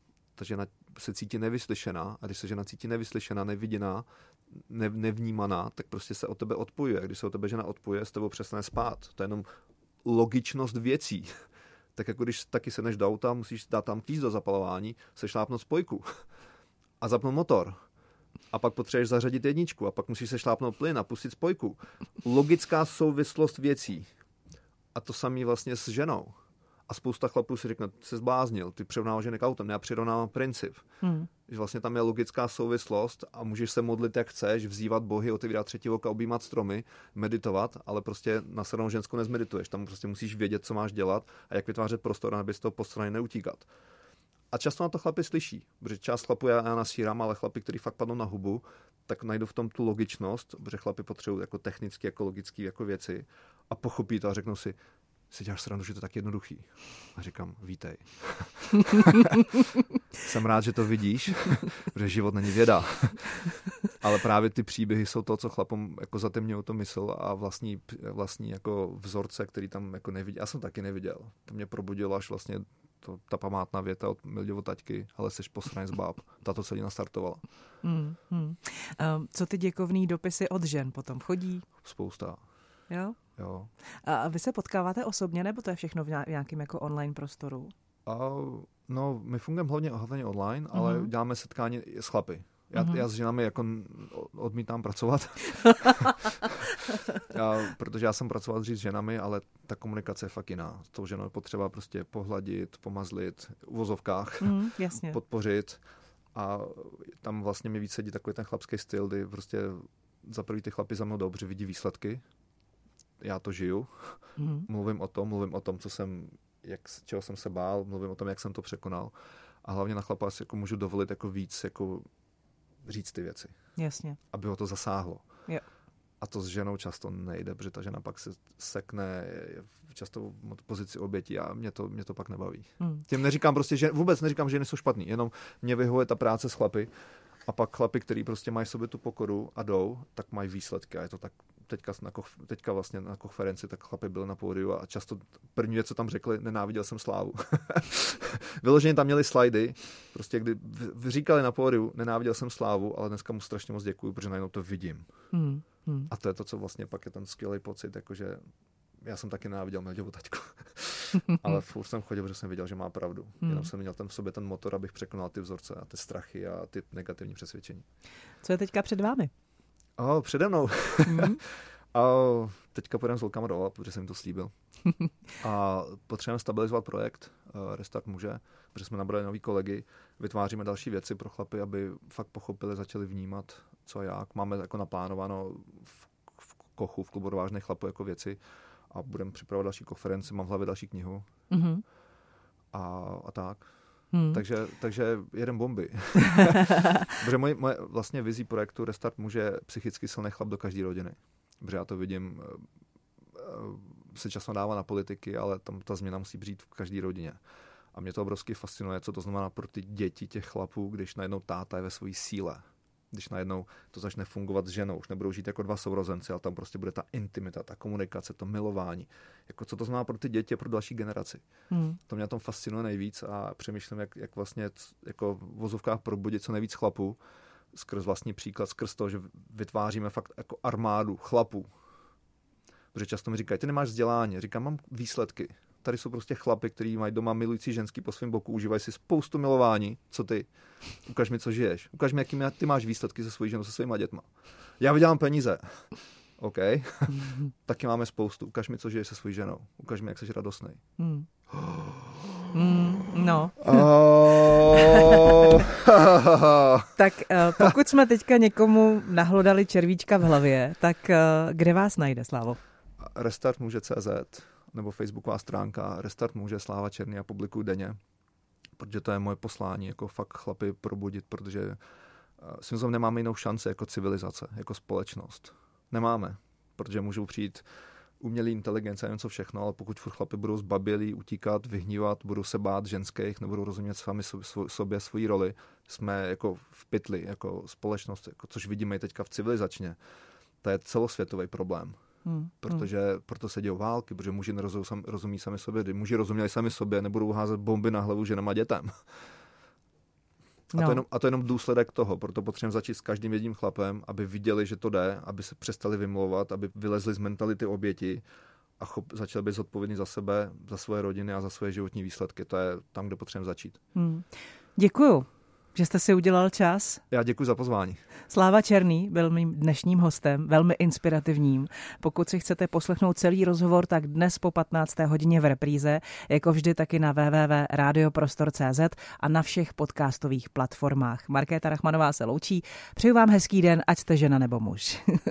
ta žena se cítí nevyslyšená a když se žena cítí nevyslyšená, neviděná, nevnímaná, tak prostě se od tebe odpojuje. Když se od tebe žena odpojuje, s tebou přestane spát. To je jenom logičnost věcí. Tak jako když taky sedneš do auta, musíš dát tam klíč do zapalování, sešlápnout spojku a zapnout motor. A pak potřebuješ zařadit jedničku a pak musíš sešlápnout plyn a pustit spojku. Logická souvislost věcí. A to samé vlastně s ženou. A spousta chlapů si řekne, jsi zbláznil, ty přirovnáváš ženy k autem, já přirovnávám princip. Že vlastně tam je logická souvislost a můžeš se modlit, jak chceš, vzývat bohy, otevírat třetí oka, objímat stromy, meditovat, ale prostě na stranou ženskou nezmedituješ. Tam prostě musíš vědět, co máš dělat a jak vytvářet prostor, aby z toho postraně neutíkat. A často na to chlapi slyší, protože část chlapů já nasírám, ale chlapi, kteří fakt padnou na hubu, tak najdou v tom tu logičnost, protože chlapi potřebují jako technicky, jako logické jako věci a pochopí to a řeknou si děláš srandu, že to je tak jednoduchý. A říkám, vítej. Jsem rád, že to vidíš, protože život není věda. Ale právě ty příběhy jsou to, co chlapům jako zatemňují to mysl a vlastní jako vzorce, který tam jako nevidí. Já jsem taky neviděl. To mě probudilo až vlastně ta památná věta od Milděvo taťky, ale seš posranej z báb. Tato celý nastartovala. Co ty děkovný dopisy od žen potom chodí? Spousta. Jo? Jo. A vy se potkáváte osobně, nebo to je všechno v nějakém jako online prostoru? No, my fungujeme hlavně online, ale děláme setkání s chlapy. Já s ženami jako odmítám pracovat. Protože já jsem pracoval dřív s ženami, ale ta komunikace je fakt jiná. S tou ženou je potřeba prostě pohladit, pomazlit, v uvozovkách, podpořit. A tam vlastně mi víc sedí takový ten chlapský styl, kdy prostě za prvý ty chlapi za mnou dobře vidí výsledky. Já to žiju. Mluvím o tom, čeho jsem se bál, mluvím o tom, jak jsem to překonal. A hlavně na chlapa si jako můžu dovolit jako víc jako říct ty věci. Jasně. Aby ho to zasáhlo. Jo. A to s ženou často nejde, protože ta žena pak se sekne, je často v pozici oběti a mě to pak nebaví. Tím neříkám prostě, že vůbec neříkám, že ženy jsou špatný, jenom mě vyhovuje ta práce s chlapy a pak chlapy, který prostě mají sobě tu pokoru a jdou, tak mají výsledky a je to tak teďka vlastně na konferenci, tak chlapi byli na pódiu a často první věc, co tam řekli, nenáviděl jsem slávu. Vyloženě tam měli slajdy, prostě kdy říkali na pódiu, nenáviděl jsem slávu, ale dneska mu strašně moc děkuju, protože najednou to vidím. A to je to, co vlastně pak je ten skvělý pocit, jakože já jsem taky nenáviděl Milděvu taťku. Ale furt jsem chodil, protože jsem viděl, že má pravdu. Jenom jsem měl v sobě ten motor, abych překonal ty vzorce a ty strachy a ty negativní přesvědčení. Co je teďka před vámi? Přede mnou. A teďka půjdeme s holkama dole, protože jsem jim to slíbil. A potřebujeme stabilizovat projekt Restart muže, protože jsme nabrali nový kolegy, vytváříme další věci pro chlapy, aby fakt pochopili, začali vnímat, co a jak. Máme jako naplánováno v Kochu, v klubu odvážných chlapů jako věci a budeme připravovat další konferenci, mám v hlavě další knihu. A tak. Takže jedem bomby. Protože moje vlastně vizí projektu Restart muže je psychicky silný chlap do každé rodiny. Protože já to vidím, se často dává na politiky, ale tam ta změna musí přijít v každé rodině. A mě to obrovsky fascinuje, co to znamená pro ty děti těch chlapů, když najednou táta je ve své síle. Když najednou to začne fungovat s ženou, už nebudou žít jako dva sourozenci, ale tam prostě bude ta intimita, ta komunikace, to milování. Jako co to znamená pro ty děti a pro další generaci. To mě na tom fascinuje nejvíc a přemýšlím, jak vlastně jako v vozovkách probudit co nejvíc chlapů, skrz vlastní příklad, skrz to, že vytváříme fakt jako armádu chlapů. Protože často mi říkají, ty nemáš vzdělání. Říkám, mám výsledky. Tady jsou prostě chlapy, kteří mají doma milující ženský po svém boku, užívají si spoustu milování. Co ty? Ukaž mi, co žiješ. Ukaž mi, jaký ty máš výsledky se svojí ženou, se svýma dětma. Já vydělám peníze. OK. Taky máme spoustu. Ukaž mi, co žiješ se svojí ženou. Ukaž mi, jak jsi radostnej. No. Tak pokud jsme teďka někomu nahlodali červíčka v hlavě, tak kde vás najde, Slávo? Restartmuže.cz nebo facebooková stránka Restart muže Sláva Černý a publikuju denně, protože to je moje poslání, jako fakt chlapy probudit, protože si myslím, nemáme jinou šanci jako civilizace, jako společnost. Nemáme, protože můžou přijít umělý inteligence a něco všechno, ale pokud furt chlapi budou zbabělí, utíkat, vyhnívat, budou se bát ženských, nebudou rozumět sami sobě svoji roli, jsme jako v pytli, jako společnost, jako, což vidíme i teďka v civilizačně. To je celosvětový problém. Protože proto se dějou války, protože muži nerozumí sami sobě. Kdy muži rozuměli sami sobě, nebudou házet bomby na hlavu ženám a dětem. A to je jenom důsledek toho, proto potřebujeme začít s každým jedním chlapem, aby viděli, že to jde, aby se přestali vymlouvat, aby vylezli z mentality oběti a začali být zodpovědní za sebe, za svoje rodiny a za svoje životní výsledky. To je tam, kde potřebujeme začít. Děkuju, že jste si udělal čas. Já děkuji za pozvání. Sláva Černý byl mým dnešním hostem, velmi inspirativním. Pokud si chcete poslechnout celý rozhovor, tak dnes po 15. hodině v repríze, jako vždy taky na www.radioprostor.cz a na všech podcastových platformách. Markéta Rachmanová se loučí. Přeju vám hezký den, ať jste žena nebo muž.